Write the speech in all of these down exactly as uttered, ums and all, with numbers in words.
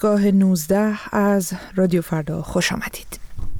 ایستگاه نوزده از رادیو فردا خوش آمدید.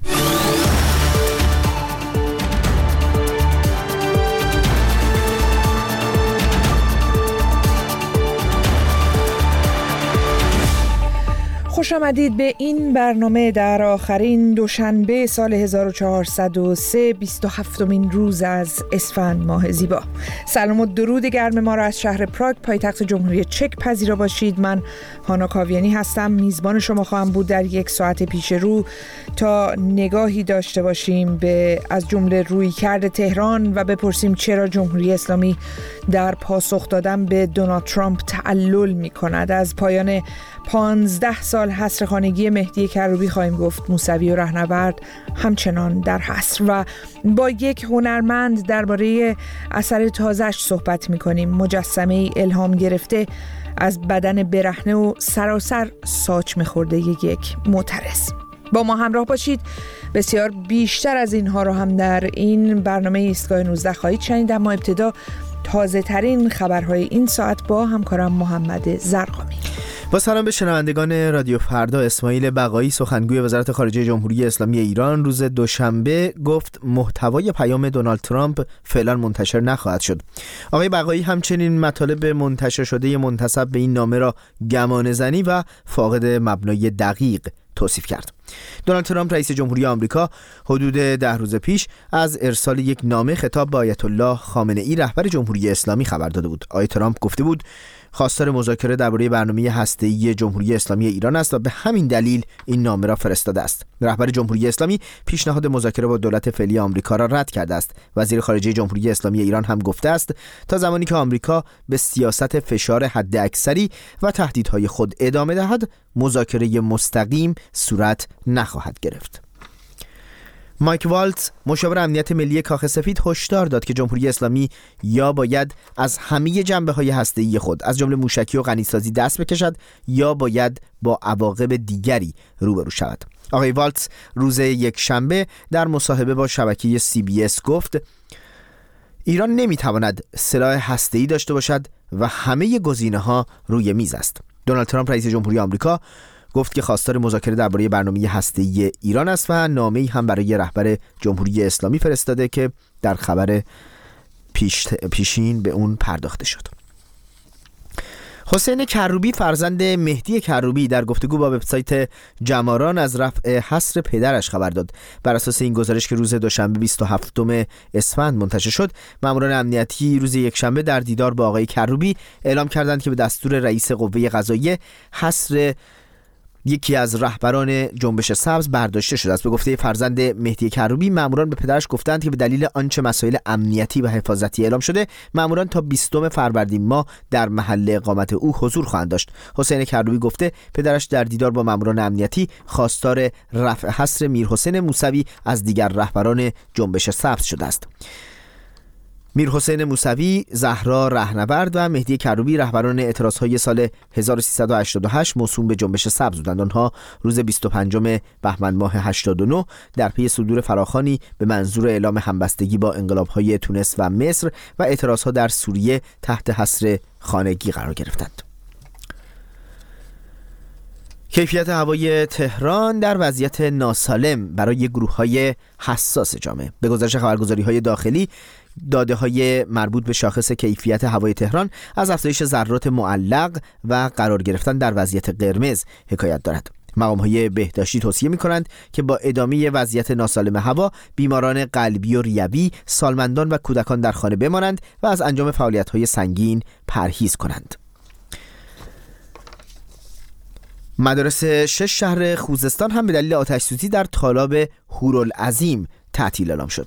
خوش آمدید به این برنامه در آخرین دوشنبه سال هزار و چهارصد و سه، بیست و هفتمین روز از اسفند ماه زیبا. سلام و درود گرم ما را از شهر پراگ پایتخت جمهوری چک پذیرا باشید. من هانا کاویانی هستم، میزبان شما خواهم بود در یک ساعت پیش رو تا نگاهی داشته باشیم به از جمله رویکرد تهران و بپرسیم چرا جمهوری اسلامی در پاسخ دادن به دونالد ترامپ تعلل می کند. از پایان پانزده سال حصر خانگی مهدی کروبی خواهیم گفت. موسوی و رهنورد همچنان در حصر و با یک هنرمند درباره اثر تازه‌اش صحبت می‌کنیم. مجسمه الهام گرفته از بدن برهنه و سراسر ساچمه خورده یک معترض. با ما همراه باشید. بسیار بیشتر از اینها رو هم در این برنامه ایستگاه نوزده خواهید شنید، اما ابتدا تازه ترین خبرهای این ساعت با همکارم محمد زرقامی. با سلام به شنوندگان رادیو فردا. اسماعیل بقایی سخنگوی وزارت خارجه جمهوری اسلامی ایران روز دوشنبه گفت محتوای پیام دونالد ترامپ فعلا منتشر نخواهد شد. آقای بقایی همچنین مطالب منتشر شده منتسب به این نامه را گمانه‌زنی و فاقد مبنای دقیق توصیف کرد. دونالد ترامپ رئیس جمهوری آمریکا حدود ده روز پیش از ارسال یک نامه خطاب به آیت الله خامنه ای رهبر جمهوری اسلامی خبر داده بود. آقای ترامپ گفته بود خواستار مذاکره درباره برنامه هسته‌ای جمهوری اسلامی ایران است و به همین دلیل این نامه را فرستاده است. رهبر جمهوری اسلامی پیشنهاد مذاکره با دولت فعلی آمریکا را رد کرده است. وزیر خارجه جمهوری اسلامی ایران هم گفته است تا زمانی که آمریکا به سیاست فشار حداکثری و تهدیدهای خود ادامه دهد، مذاکره مستقیم صورت نخواهد گرفت. مایک والتز مشاور امنیت ملی کاخ سفید هشدار داد که جمهوری اسلامی یا باید از همه جنبه‌های هسته‌ای خود از جمله موشکی و غنیسازی دست بکشد یا باید با عواقب دیگری روبرو شود. آقای والتز روز یک شنبه در مصاحبه با شبکه سی بی اس گفت ایران نمیتواند سلاح هسته‌ای داشته باشد و همه گزینه‌ها روی میز است. دونالد ترامپ رئیس جمهوری آمریکا گفت که خواستار مذاکره درباره برنامه هسته‌ای ایران است و نامه‌ای هم برای رهبر جمهوری اسلامی فرستاده که در خبر پیش پیشین به اون پرداخته شد. حسین کروبی فرزند مهدی کروبی در گفتگو با وبسایت جماران از رفع حصر پدرش خبر داد. بر اساس این گزارش که روز دوشنبه بیست و هفتم اسفند منتشر شد، ماموران امنیتی روز یکشنبه در دیدار با آقای کروبی اعلام کردند که به دستور رئیس قوه قضاییه حصر یکی از رهبران جنبش سبز برداشته شده است. به گفته فرزند مهدی کروبی، ماموران به پدرش گفتند که به دلیل آنچه مسائل امنیتی و حفاظتی اعلام شده، ماموران تا بیستم فروردین ماه در محل اقامت او حضور خواهند داشت. حسین کروبی گفته پدرش در دیدار با ماموران امنیتی خواستار رفع حصر میرحسین موسوی از دیگر رهبران جنبش سبز شده است. میرحسین موسوی، زهرا رهنورد و مهدی کروبی رهبران اعتراضهای سال هزار و سیصد و هشتاد و هشت موسوم به جنبش سبز بودند. آنها روز بیست و پنجم بهمن ماه هشتاد و نه در پی صدور فراخوانی به منظور اعلام همبستگی با انقلاب‌های تونس و مصر و اعتراضها در سوریه تحت حصر خانگی قرار گرفتند. کیفیت هوای تهران در وضعیت ناسالم برای گروه‌های حساس جامعه. به گزارش خبرگزاری‌های داخلی، داده‌های مربوط به شاخص کیفیت هوای تهران از افزایش ذرات معلق و قرار گرفتن در وضعیت قرمز حکایت دارد. مقام‌های بهداشتی توصیه می‌کنند که با ادامه وضعیت ناسالم هوا، بیماران قلبی و ریوی، سالمندان و کودکان در خانه بمانند و از انجام فعالیت‌های سنگین پرهیز کنند. مدارس شش شهر خوزستان هم به دلیل آتش‌سوزی در تالاب هورالعظیم تعطیل اعلام شد.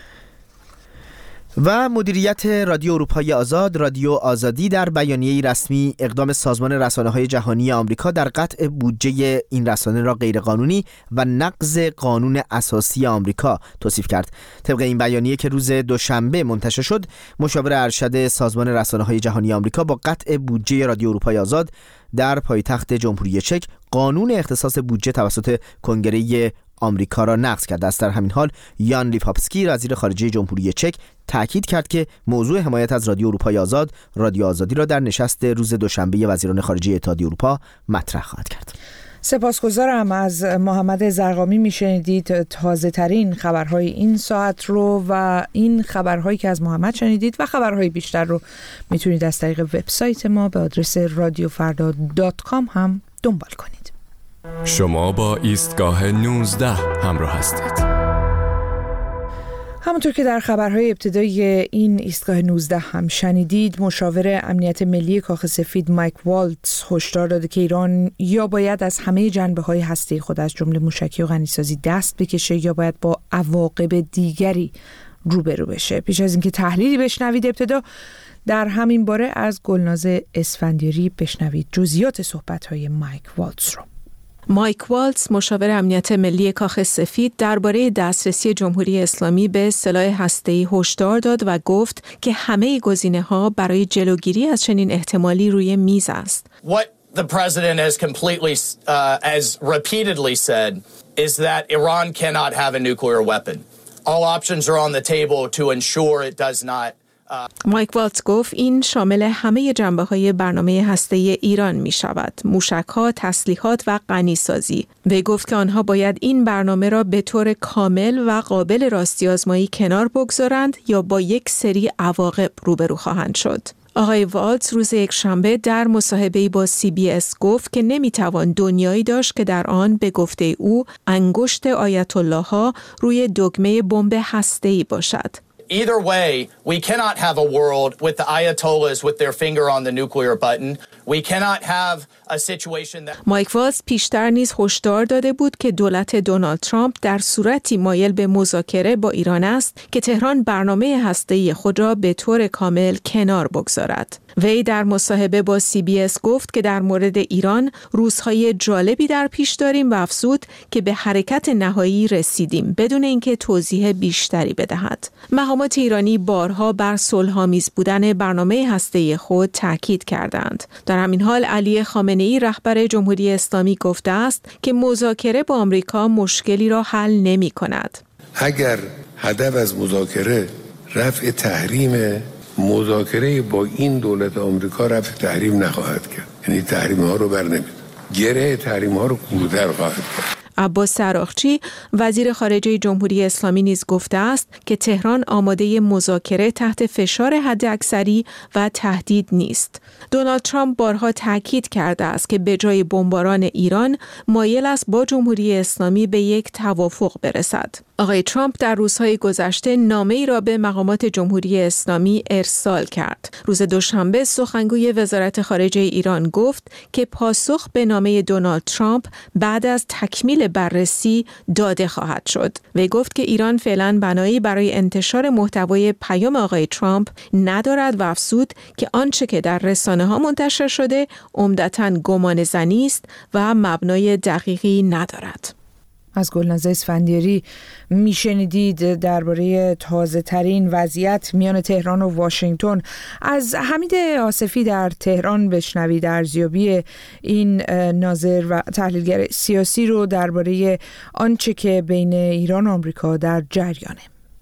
و مدیریت رادیو اروپای آزاد، رادیو آزادی، در بیانیه‌ای رسمی اقدام سازمان رسانه‌های جهانی آمریکا در قطع بودجه این رسانه را غیرقانونی و نقض قانون اساسی آمریکا توصیف کرد. طبق این بیانیه که روز دوشنبه منتشر شد، مشاور ارشد سازمان رسانه‌های جهانی آمریکا با قطع بودجه رادیو اروپای آزاد در پایتخت جمهوری چک قانون اختصاص بودجه توسط کنگره آمریکا را نقض کرده است. در همین حال یان لیپاپسکی وزیر خارجه جمهوری چک تاکید کرد که موضوع حمایت از رادیو اروپای آزاد، رادیو آزادی را در نشست روز دوشنبه وزیران خارجه اتحادیه اروپا مطرح خواهد کرد. سپاسگزارم. از محمد زرقامی میشنیدید تازه ترین خبرهای این ساعت رو و این خبرهایی که از محمد شنیدید و خبرهای بیشتر رو میتونید از طریق وبسایت ما به آدرس رادیو فردا دات کام هم دنبال کنید. شما با ایستگاه نوزده همراه هستید. همونطور که در خبرهای ابتدایی این ایستگاه نوزده هم شنیدید، مشاور امنیت ملی کاخ سفید مایک والتز هشدار داده که ایران یا باید از همه جنبه‌های هسته خود از جمله موشکی و غنیسازی دست بکشه یا باید با عواقب دیگری روبرو بشه. پیش از اینکه تحلیلی بشنوید، ابتدا در همین باره از گلناز اسفندیاری بشنوید جزئیات صحبت‌های مایک والتز رو. مایک والتز، مشاور امنیت ملی کاخ سفید، درباره دسترسی جمهوری اسلامی به سلاح هسته‌ای هشدار داد و گفت که همه گزینه‌ها برای جلوگیری از چنین احتمالی روی میز است. What the president has completely uh, as repeatedly said is that Iran cannot have a nuclear weapon. All options are on the table to ensure it does not. مایک والتز گفت این شامل همه جنبه‌های برنامه هسته‌ای ایران می‌شود: موشک‌ها، تسلیحات و غنی‌سازی. و گفت که آنها باید این برنامه را به طور کامل و قابل راستی‌آزمایی کنار بگذارند یا با یک سری عواقب روبرو خواهند شد. آقای والتز روز یکشنبه در مصاحبه‌ای با سی بی اس گفت که نمی‌توان دنیایی داشت که در آن به گفته او انگشت آیت الله‌ها روی دگمه بمب هسته‌ای باشد. Either way, we cannot have a world with the Ayatollahs with their finger on the nuclear button. We cannot have a situation that مایک والتز پیشتر نیز هشدار داده بود که دولت دونالد ترامپ در صورتی مایل به مذاکره با ایران است که تهران برنامه هسته‌ای خود را به طور کامل کنار بگذارد. وی در مصاحبه با سی بی اس گفت که در مورد ایران روزهای جالبی در پیش داریم و افزود که به حرکت نهایی رسیدیم بدون اینکه توضیح بیشتری بدهد. مقامات ایرانی بارها بر صلح‌آمیز بودن برنامه هسته‌ای خود تاکید کردند. در همین حال علی خامنه‌ای رهبر جمهوری اسلامی گفته است که مذاکره با آمریکا مشکلی را حل نمی‌کند. اگر هدف از مذاکره رفع تحریم، مذاکره با این دولت آمریکا رفع تحریم نخواهد کرد. یعنی تحریم ها رو بر نمی‌داره. گره تحریم ها رو کورتر خواهد کرد. عباس عراقچی وزیر خارجه جمهوری اسلامی نیز گفته است که تهران آماده مذاکره تحت فشار حداکثری و تهدید نیست. دونالد ترامپ بارها تاکید کرده است که به جای بمباران ایران مایل است با جمهوری اسلامی به یک توافق برسد. آقای ترامپ در روزهای گذشته نامه‌ای را به مقامات جمهوری اسلامی ارسال کرد. روز دوشنبه سخنگوی وزارت خارجه ایران گفت که پاسخ به نامه دونالد ترامپ بعد از تکمیل بررسی داده خواهد شد. وی گفت که ایران فعلا بنایی برای انتشار محتوای پیام آقای ترامپ ندارد و افزود که آنچه که در رسانه‌ها منتشر شده عمدتاً گمانه‌زنی است و مبنای دقیقی ندارد. از گلناز اسفندیاری میشنیدید درباره تازه ترین وضعیت میان تهران و واشنگتن. از حمید آصفی در تهران بشنوید ارزیابی این ناظر و تحلیلگر سیاسی رو درباره آنچه که بین ایران و آمریکا در جریانه.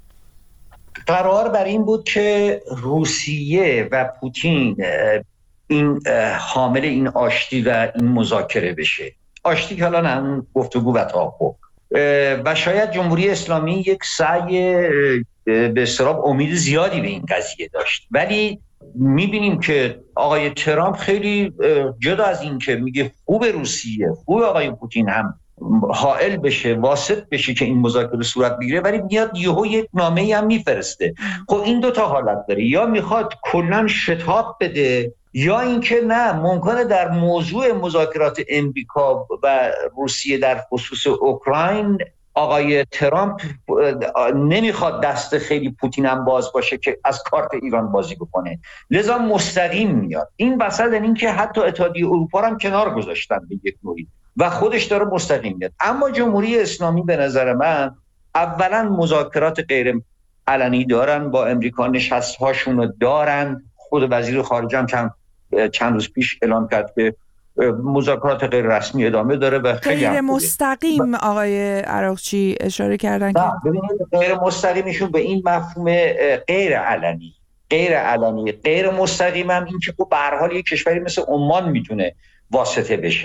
قرار بر این بود که روسیه و پوتین این حامل این آشتی و این مذاکره بشه. آشتی که الان هم گفتگو و توافق و شاید جمهوری اسلامی یک سعی به اصطلاح امید زیادی به این قضیه داشت، ولی میبینیم که آقای ترامپ خیلی جدا از این که میگه خوب روسیه خوب آقای پوتین هم حائل بشه واسط بشه که این مذاکره صورت بگیره، ولی میاد یهو یک نامه‌ای هم میفرسته. خب این دو تا حالت داره، یا میخواد کلا شتاب بده یا اینکه نه، ممکنه در موضوع مذاکرات امریکا و روسیه در خصوص اوکراین آقای ترامپ نمیخواد دست خیلی پوتین هم باز باشه که از کارت ایران بازی بکنه، لذا مستقیم میاد. این وسط این که حتی اتحادیه اروپا هم کنار گذاشتن به یک نوعی و خودش داره مستقیم میاد. اما جمهوری اسلامی به نظر من اولا مذاکرات غیر علنی دارن با امریکا، نشست هاشون رو دارن. خود وزیر خارجه هم چند چند روز پیش اعلام کرد که مذاکرات غیر رسمی ادامه داره و خیلی غیر مستقیم آقای عراقچی اشاره کردن که ببینید غیر مستقیمشون به این مفهوم غیر علنی غیر علنی غیر مستقیم هم این که به هر حال یک کشوری مثل عمان میتونه واسطه بشه.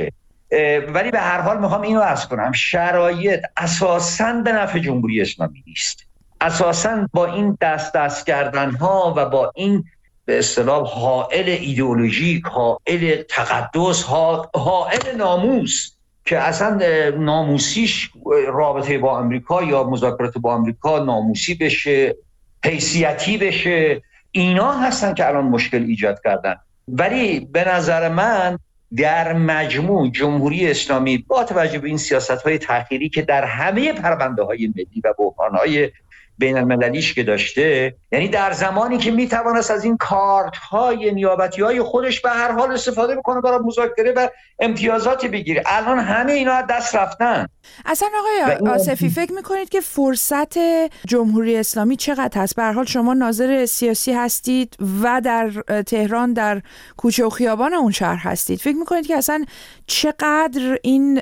ولی به هر حال میخوام اینو عرض کنم، شرایط اساساً به نفع جمهوری اسلامی نیست. اساساً با این دست دست کردن ها و با این به اصطلاح حائل ایدئولوژیک، حائل تقدس، حائل ناموس که اصلا ناموسیش رابطه با آمریکا یا مذاکرات با آمریکا ناموسی بشه، حیثیتی بشه، اینا هستن که الان مشکل ایجاد کردن. ولی به نظر من در مجموع جمهوری اسلامی با توجه به این سیاست‌های تأخیری که در همه پرونده‌های ملی و بحران‌های بین المللیش که داشته، یعنی در زمانی که میتوانست از این کارت‌های نیابتی‌های خودش به هر حال استفاده بکنه برای مذاکره و امتیازاتی بگیره، الان همه اینا از دست رفتن. اصلا آقای آصفی فکر میکنید که فرصت جمهوری اسلامی چقدر هست؟ به هر حال شما ناظر سیاسی هستید و در تهران در کوچه و خیابان اون شهر هستید، فکر میکنید که اصلا چقدر این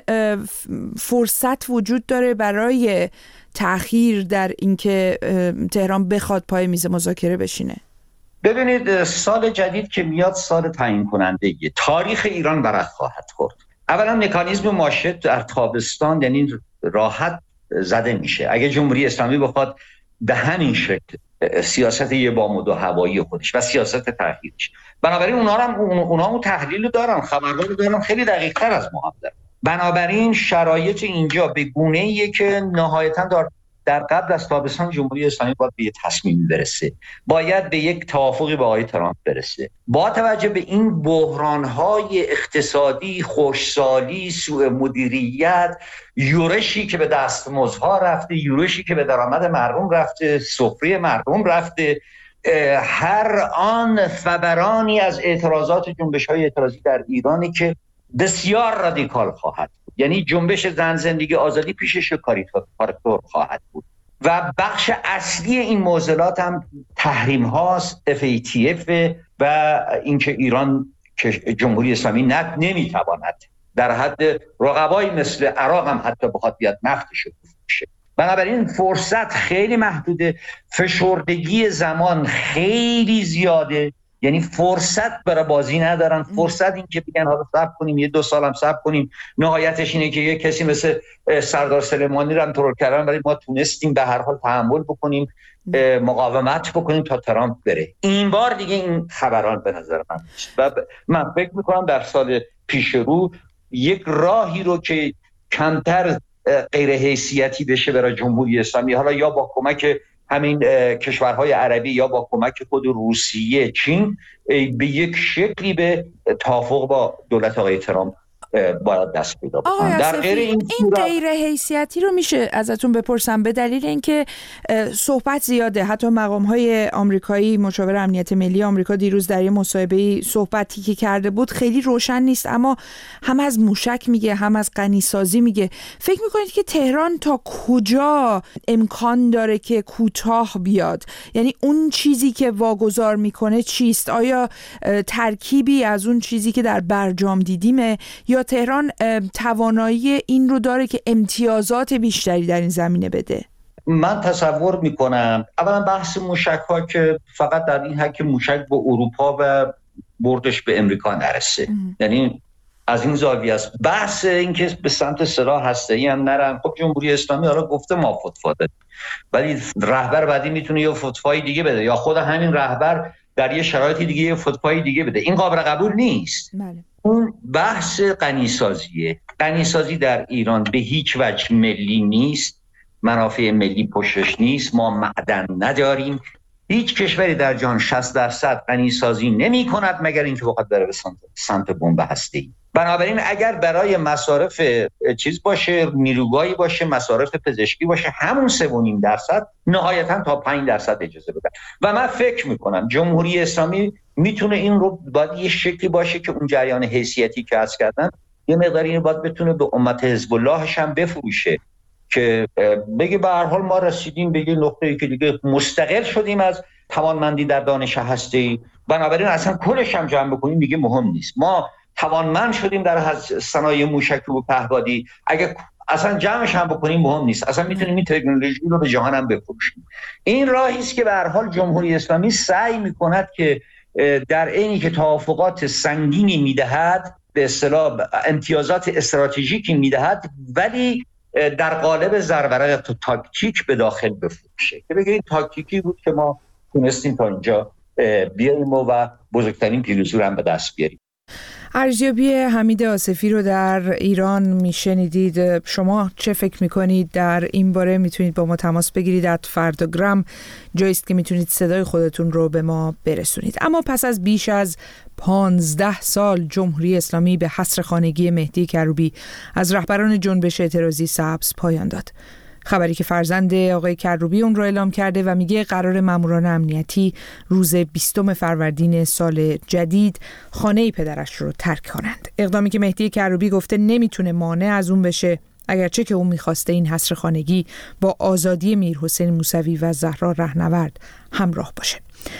فرصت وجود داره برای تأخیر در اینکه تهران بخواد پای میز مذاکره بشینه؟ ببینید، سال جدید که میاد سال تعیین کنندگیه. تاریخ ایران برق خواهد خورد. اولا مکانیزم ماشه در تابستان یعنی راحت زده میشه. اگه جمهوری اسلامی بخواد به همین شکل سیاست یه بام و دو هوایی خودش و سیاست تأخیرش، بنابراین اونها هم اونها اون تحلیل دارن، خبرگار دارن، خیلی دقیق تر از ما هم دارن. بنابراین شرایط اینجا به گونه‌ایه که نهایتاً در در قبل از تابستان جمهوری اسلامی باید به یک تصمیم برسه، باید به یک توافقی با آقای ترامپ برسه. با توجه به این بحران‌های اقتصادی، خشکسالی، سوء مدیریت، یورشی که به دستمزدها رفته، یورشی که به درآمد مردم رفته، سفره مردم رفته، هر آن فورانی از اعتراضات جنبش‌های اعتراضی در ایرانی که بسیار رادیکال خواهد بود، یعنی جنبش زن زندگی آزادی پیش شکاریتور خواهد بود و بخش اصلی این معضلات هم تحریم هاست، اف ای تی اف و اینکه ایران که جمهوری اسلامی نمیتواند در حد رقبایی مثل عراق هم حتی بخواد بیاد نفتش رو بفروشه. بنابراین فرصت خیلی محدوده، فشردگی زمان خیلی زیاده، یعنی فرصت برای بازی ندارن. فرصت این که بگن حالا صبر کنیم یه دو سال هم صبر کنیم، نهایتش اینه که یه کسی مثل سردار سلیمانی رو هم ترور کردن ولی ما تونستیم به هر حال تحمل بکنیم، مقاومت بکنیم تا ترامپ بره. این بار دیگه این خبران به نظر من و من فکر میکنم در سال پیش رو یک راهی رو که کمتر غیر حیثیتی بشه برای جمهوری اسلامی، حالا یا با کمک همین کشورهای عربی یا با کمک خود روسیه، چین، به یک شکلی به توافق با دولت آقای ترامپ باید دست پیدا بکنن. در غیر این این غیر حیثیتی رو میشه ازتون بپرسم به دلیل اینکه صحبت زیاده، حتی مقام‌های آمریکایی، مشاور امنیت ملی آمریکا دیروز در یه مصاحبه‌ای صحبتی که کرده بود خیلی روشن نیست، اما هم از موشک میگه هم از غنیسازی میگه. فکر میکنید که تهران تا کجا امکان داره که کوتاه بیاد؟ یعنی اون چیزی که واگذار میکنه چیست؟ آیا ترکیبی از اون چیزی که در برجام دیدیمه یا تهران توانایی این رو داره که امتیازات بیشتری در این زمینه بده؟ من تصور میکنم اولا بحث موشک ها که فقط در این حد که موشک به اروپا و بردش به امریکا نرسه، یعنی از این زاویه است. بحث این که به سمت سلاح هسته‌ای هم نرن، خب جمهوری اسلامی حالا گفته ما فتوا دادیم، ولی رهبر بعدی میتونه یه فتوای دیگه بده یا خود همین رهبر در یه شرایط دیگه یه فتوای دیگه بده. این قابل قبول نیست. بله. اون بحث غنیسازیه. غنیسازی در ایران به هیچ وجه ملی نیست، منافع ملی پشتش نیست، ما معدن نداریم. هیچ کشوری در جهان شصت درصد غنیسازی نمی کند مگر اینکه بخواد بره به سمت, سمت بمب هسته‌ای. بنابراین اگر برای مصارف چیز باشه، نیروگاهی باشه، مصارف پزشکی باشه، همون سه و نیم درصد نهایتاً تا پنج درصد اجازه بدن. و من فکر میکنم جمهوری اسلامی میتونه این رو باید یه شکلی باشه که اون جریان حیثیتی که عرض کردن یه مقداری اینو باید بتونه به امت حزب اللهش هم بفروشه که بگه به هر حال ما رسیدیم به یه نقطه‌ای که دیگه مستقل شدیم از توانمندی در دانش هسته‌ای، بنابراین اصلا کلش هم جمع بکنیم دیگه مهم نیست. ما توانمند شدیم در صنایع موشکی و پهپادی، اگه اصلا جمعش هم بکنیم مهم نیست، اصلا میتونیم این تکنولوژی رو به جهان هم بفروشیم. این راهی است که به هر حال جمهوری اسلامی سعی میکند که در عینی که توافقات سنگینی میدهد به اصطلاح امتیازات استراتژیکی میدهد، ولی در قالب زرورق تو تاکتیک به داخل بفروشه که بگید تاکتیکی بود که ما تونستیم تا اینجا بیاریم و بزرگترین پیروزی رو هم به دست بیاریم. ارزیابی حمید آصفی رو در ایران میشنیدید. شما چه فکر میکنید در این باره؟ میتونید با ما تماس بگیرید. ات فرداگرام جاییست که میتونید صدای خودتون رو به ما برسونید. اما پس از بیش از پانزده سال جمهوری اسلامی به حصر خانگی مهدی کروبی از رهبران جنبش اعتراضی سبز پایان داد. خبری که فرزند آقای کروبی اون رو اعلام کرده و میگه قرار ماموران امنیتی روز بیستم فروردین سال جدید خانه پدرش رو ترک کنند. اقدامی که مهدی کروبی گفته نمیتونه مانع از اون بشه، اگرچه که اون میخواسته این حصر خانگی با آزادی میرحسین موسوی و زهرا رهنورد همراه باشه.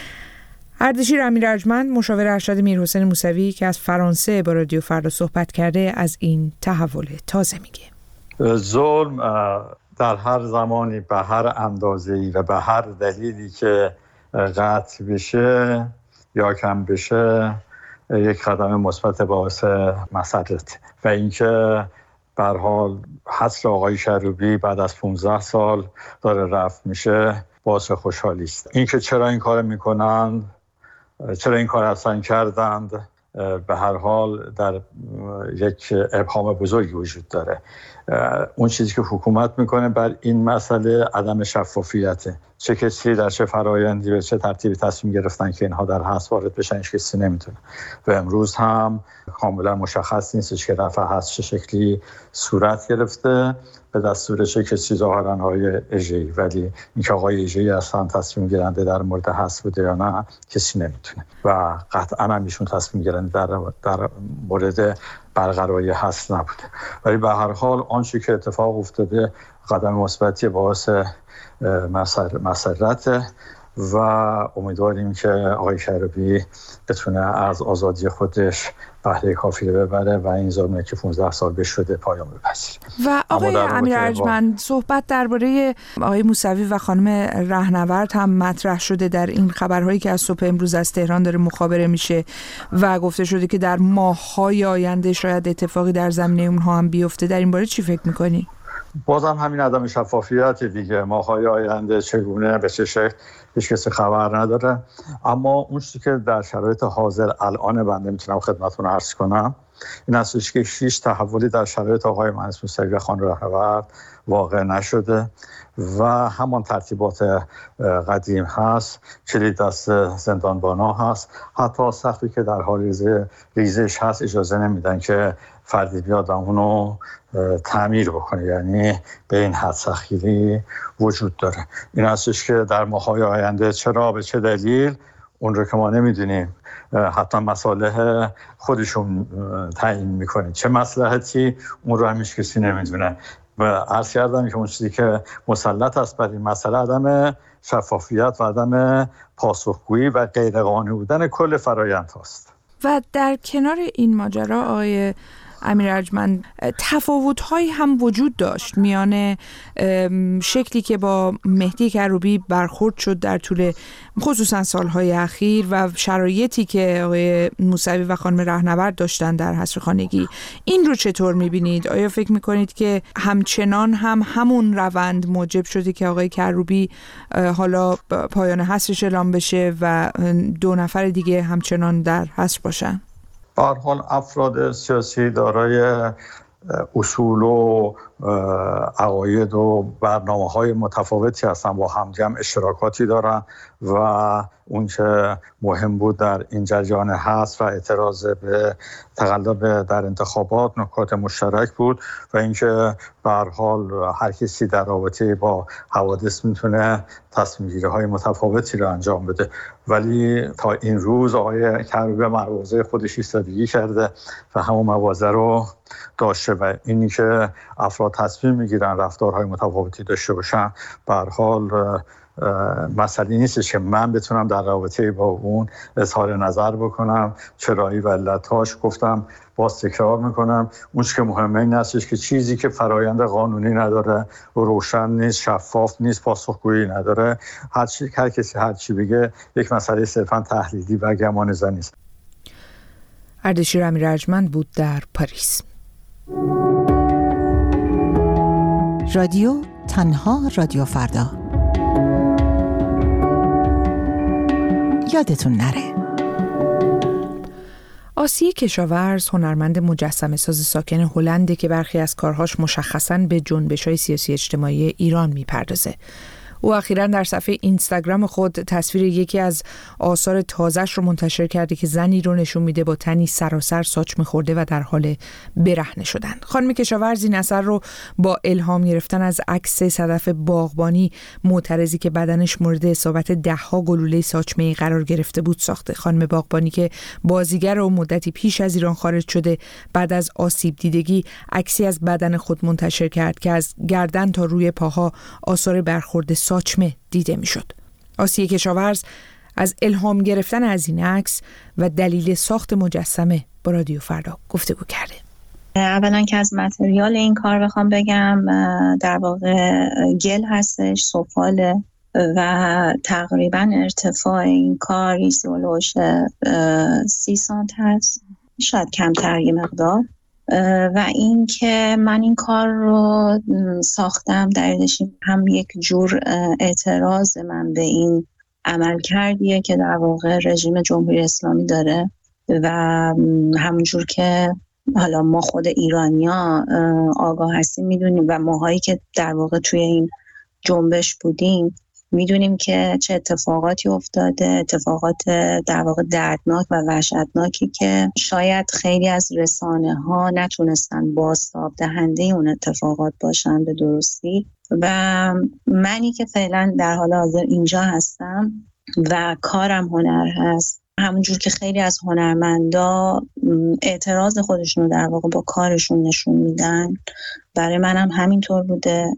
اردشیر امیرارجمند مشاور ارشد میرحسین موسوی که از فرانسه با رادیو فردا صحبت کرده از این تحول تازه میگه. ظلم در هر زمانی به هر اندازه‌ای و به هر دلیلی که قطع بشه یا کم بشه یک قدم مثبت باعث مسرت و اینکه به هر حال حصر آقای کروبی بعد از پانزده سال داره رفع میشه باعث خوشحالی است. اینکه چرا این کار میکنن، چرا این کار اصلا کردند، به هر حال در یک ابهام بزرگی وجود داره. اون چیزی که حکومت میکنه بر این مسئله عدم شفافیته. چه کسی در چه فرایندی به چه ترتیبی تصمیم گرفتن که اینها در حصر وارد بشن هیچ کسی نمیتونه و امروز هم کاملا مشخص نیستش که رفع حصر چه شکلی صورت گرفته به دستور چه کسی، ظاهرا آقای اژه‌ای، ولی اینکه آقای اژه‌ای اصلا تصمیم گیرنده در مورد حصر بوده یا نه کسی نمیتونه و قطعا هم ایشون تصمیم گیرنده در در مورد برقراری حصر نبوده. ولی به هر حال آنچه که اتفاق افتاده قدم مثبتی باعث مسر مسرت و امیدواریم که آقای کروبی بتونه از آزادی خودش بهره کافی رو ببره و این ظلمی که پانزده سال بهش شده پایان بپذیره. و آقای امیرارجمند صحبت درباره آقای موسوی و خانم رهنورد هم مطرح شده در این خبرهایی که از صبح امروز از تهران داره مخابره میشه و گفته شده که در ماه‌های آینده شاید اتفاقی در زمینه اونها هم بیفته. در این باره چی فکر میکنی؟ بازم همین عدم شفافیت دیگه. ماه‌های آینده چگونه به چه شکل هیچ کسی خبر نداره. اما اون چیزی که در شرایط حاضر الان بنده میتونم خدمتتون عرض کنم این هستش که هیچ تحولی در شرایط آقای مهندس موسوی و خانم رهنورد واقع نشده و همان ترتیبات قدیم هست. کلید دست زندانبانا هست. حتی سقفی که در حال ریزش هست اجازه نمیدن که فردی بیاد و اونو تعمیر بکنه، یعنی به این حد سختی وجود داره. این هستش که در ماه‌های آینده چرا به چه دلیل اون رو که ما نمیدونیم، حتی مصالح خودشون تعیین میکنه چه مصلحتی اون رو هم هیچ کسی نمیدونه. و عرض کردم که اون چیزی که مسلط است بر این مسئله عدم شفافیت و عدم پاسخگویی و غیرقانونی بودن کل فرآیند هاست. و در کنار این ماجرا آقای امیرارجمند تفاوت‌هایی هم وجود داشت میان شکلی که با مهدی کروبی برخورد شد در طول خصوصا سالهای اخیر و شرایطی که آقای موسوی و خانم رهنورد داشتن در حصر خانگی. این رو چطور می‌بینید؟ آیا فکر می‌کنید که همچنان هم همون روند موجب شده که آقای کروبی حالا پایان حصرش اعلام بشه و دو نفر دیگه همچنان در حصر باشن؟ به هر حال افراد سیاسی دارای اصول و عقاید و برنامه‌های متفاوتی هستن، با همجمع اشتراکاتی دارن و اون که مهم بود در این جریان حصر و اعتراض به تقلب در انتخابات نکات مشترک بود و اینکه به هر حال هر کسی در رابطه با حوادث میتونه تصمیم گیری های متفاوتی رو انجام بده. ولی تا این روز آقای کروبی مواضع خودش ایستادگی کرده و همون مواضع رو داشته و اینی که افراد تصمیم میگیرن رفتارهای متفاوتی داشته باشن به هر حال مسئله نیستش که من بتونم در رابطه با اون اظهار نظر بکنم. چرایی و علتاش گفتم، باز تکرار میکنم، اون که مهمه این هستش که چیزی که فرایند قانونی نداره، روشن نیست، شفاف نیست، پاسخگویی نداره، هر چی هر کسی هر چی بگه یک مسئله صرفا تحلیلی و گمانه‌زنی است. اردشیر امیرارجمند بود در پاریس. رادیو تنها رادیو فردا. یادتون نره. آسیه کشاورز هنرمند مجسمه ساز ساکن هلنده که برخی از کارهاش مشخصاً به جنبش‌های سیاسی اجتماعی ایران میپردازه. او اخیراً در صفحه اینستاگرام خود تصویر یکی از آثار تازه‌اش رو منتشر کرده که زنی رو نشون میده با تنی سراسر ساچمه خورده و در حال برهنه شدن. خانم کشاورز این اثر رو با الهام گرفتن از عکس صدف باغبانی معترضی که بدنش مورد اصابت ده‌ها گلوله ساچمه‌ای قرار گرفته بود ساخته. خانم باغبانی که بازیگر و مدتی پیش از ایران خارج شده، بعد از آسیب دیدگی عکسی از بدن خود منتشر کرد که از گردن تا روی پاها آثار برخورد ساچمه دیده میشد. آسیه کشاورز از الهام گرفتن از این عکس و دلیل ساخت مجسمه با رادیو فردا گفتگو کرده. اولا که از متریال این کار بخوام بگم، در واقع گل هستش، سفاله و تقریبا ارتفاع این کار ایسیولوش سی سانت هست، شاید کمتر یه مقدار. و این که من این کار رو ساختم دلیلش هم یک جور اعتراض من به این عمل کردیه که در واقع رژیم جمهوری اسلامی داره و همونجور که حالا ما خود ایرانیا آگاه هستیم میدونیم و ماهایی که در واقع توی این جنبش بودیم میدونیم که چه اتفاقاتی افتاده، اتفاقات در واقع دردناک و وحشتناکی که شاید خیلی از رسانه ها نتونستن بازتاب دهنده اون اتفاقات باشن به درستی. و منی که فعلا در حال حاضر اینجا هستم و کارم هنر هست، همونجور که خیلی از هنرمندا اعتراض خودشون رو در واقع با کارشون نشون میدن، برای منم همینطور بوده.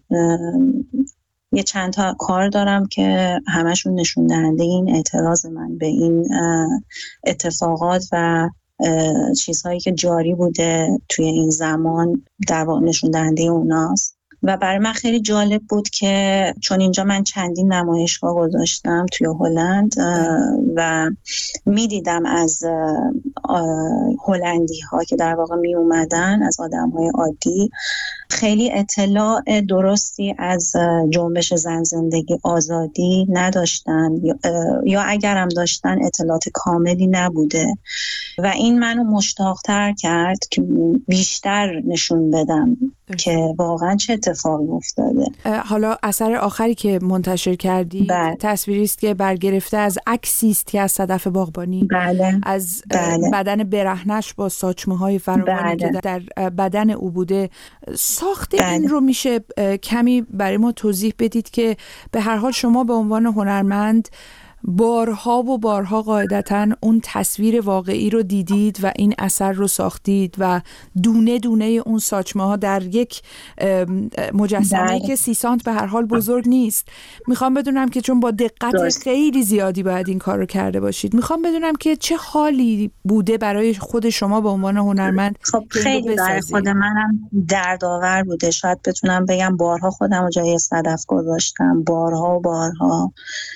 یه چند تا کار دارم که همشون نشون دهنده این اعتراض من به این اتفاقات و چیزهایی که جاری بوده توی این زمان در واقع نشون دهنده اوناست. و برای من خیلی جالب بود که چون اینجا من چندین نمایشگاه گذاشتم توی هلند و میدیدم از هلندی ها که در واقع می اومدن، از آدم های عادی، خیلی اطلاع درستی از جنبش زن زندگی آزادی نداشتن یا اگرم داشتن اطلاعات کاملی نبوده و این منو مشتاق‌تر کرد که بیشتر نشون بدم که واقعا چه اتفاقی افتاده. حالا اثر آخری که منتشر کردی بله. تصویری است که برگرفته از عکسی است که از صدف باغبانی بله. از بله. بدن برهنش با ساچمه‌های فراوانی بله. که در بدن او بوده. ساخت بله. این رو میشه کمی برای ما توضیح بدید که به هر حال شما به عنوان هنرمند بارها و بارها قاعدتاً اون تصویر واقعی رو دیدید و این اثر رو ساختید و دونه دونه اون ساچمه ها در یک مجسمه که سی سانت به هر حال بزرگ نیست. میخوام بدونم که چون با دقت درست. خیلی زیادی باید این کار رو کرده باشید، میخوام بدونم که چه حالی بوده برای خود شما به عنوان هنرمند؟ خب خیلی برای خود منم دردآور بوده. شاید بتونم بگم بارها خودم رو جای صدف گذاشتم، بارها و بارها،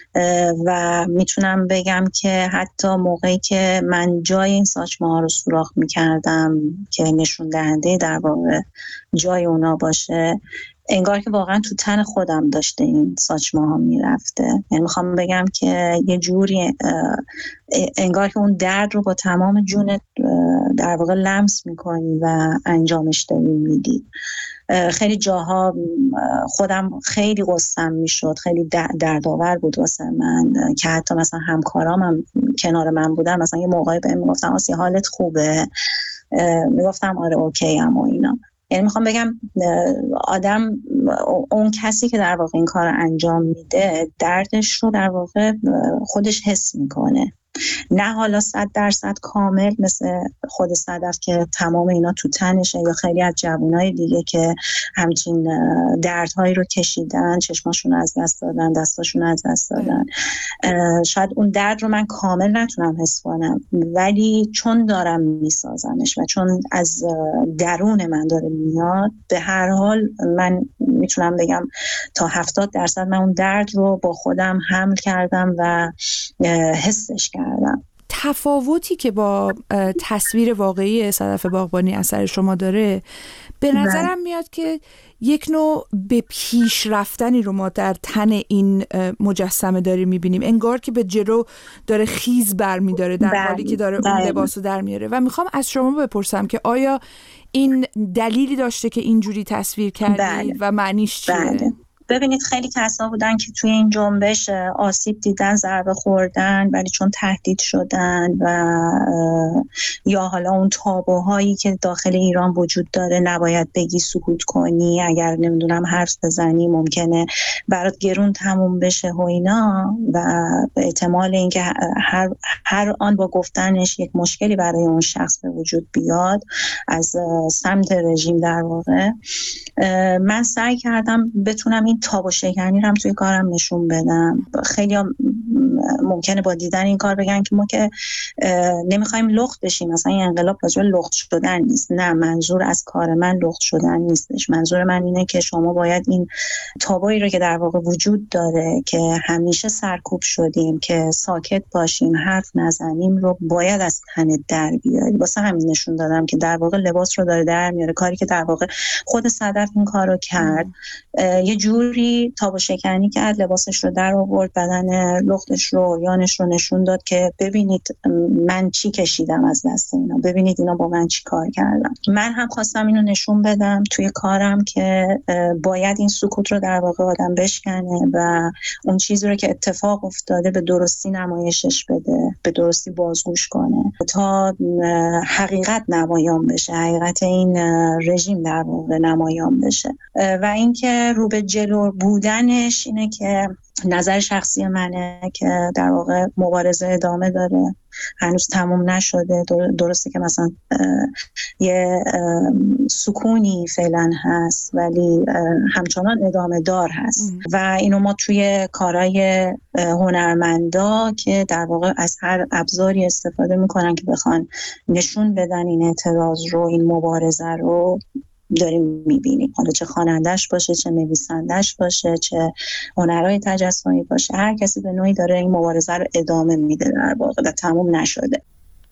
و میتونم بگم که حتی موقعی که من جای این ساچمه ها رو سوراخ میکردم که نشون دهنده در واقع جای اونا باشه، انگار که واقعا تو تن خودم داشته این ساچمه ها میرفته. یعنی میخوام بگم که یه جوری انگار که اون درد رو با تمام جونت در واقع لمس میکنی و انجامش داری میدی. خیلی جاها خودم خیلی غصه‌ام میشد، خیلی دردآور بود واسه من که حتی مثلا همکارام هم کنار من بودن، مثلا یه موقعی بهم میگفتن آسی حالت خوبه، میگفتم آره اوکی ام و اینا. یعنی میخوام بگم آدم، اون کسی که در واقع این کار انجام میده دردش رو در واقع خودش حس میکنه، نه حالا صد درصد کامل مثل خود صدف که تمام اینا تو تنشه، یا خیلی از جوانای دیگه که همچین دردهایی رو کشیدن، چشماشون از دست دادن، دستاشون از دست دادن. شاید اون درد رو من کامل نتونم حس کنم، ولی چون دارم میسازمش و چون از درون من داره میاد، به هر حال من میتونم بگم تا هفتاد درصد من اون درد رو با خودم حمل کردم و حسش کردم. تفاوتی که با تصویر واقعی صدف باغبانی اثر شما داره به نظرم میاد که یک نوع به پیش رفتنی رو ما در تن این مجسمه داریم میبینیم، انگار که به جلو داره خیز برمیداره در بله. حالی که داره بله. اون لباس رو در میاره. و میخوام از شما بپرسم که آیا این دلیلی داشته که اینجوری تصویر کردید بله. و معنیش چیه؟ بله. ببینید خیلی کسا بودن که توی این جنبش آسیب دیدن، ضربه خوردن، ولی چون تهدید شدن و یا حالا اون تابوهایی که داخل ایران وجود داره، نباید بگی، سکوت کنی، اگر نمیدونم حرف بزنی ممکنه برات گرون تموم بشه و اینا، و به احتمال اینکه هر هر آن با گفتنش یک مشکلی برای اون شخص به وجود بیاد از سمت رژیم در واقع، من سعی کردم بتونم این تاب و شکنی رو هم توی کارم نشون بدم. خیلی هم ممکنه با دیدن این کار بگن که ما که نمیخوایم لخت بشیم، مثلا این انقلاب راجع به لخت شدن نیست. نه، منظور از کار من لخت شدن نیستش. منظور من اینه که شما باید این تابویی رو که در واقع وجود داره که همیشه سرکوب شدیم که ساکت باشیم، حرف نزنیم، رو باید از تن در بیاری. واسه همین نشون دادم که در واقع لباس رو داره در میاره، کاری که در واقع خود صدف این کارو کرد. یه جوری تاب و شکنی کرد، لباسش رو در آورد، بدن لختش رو، یانش رو نشون داد که ببینید من چی کشیدم از دست اینا، ببینید اینا با من چی کار کردن. من هم خواستم اینو نشون بدم توی کارم که باید این سکوت رو در واقع آدم بشکنه و اون چیزی رو که اتفاق افتاده به درستی نمایشش بده، به درستی بازگوش کنه تا حقیقت نمایان بشه، حقیقت این رژیم در واقع نمایان بشه. و اینکه رو به جلو بودنش اینه که نظر شخصی منه که در واقع مبارزه ادامه داره، هنوز تموم نشده. درسته که مثلا یه سکونی فعلا هست ولی همچنان ادامه دار هست و اینو ما توی کارهای هنرمندا که در واقع از هر ابزاری استفاده میکنن که بخوان نشون بدن این اعتراض رو، این مبارزه رو، داریم میبینیم. حالا چه خواننده‌اش باشه، چه نویسنده‌اش باشه، چه هنرهای تجسمی باشه، هر کسی به نوعی داره این مبارزه رو ادامه میده، در واقع تموم نشده.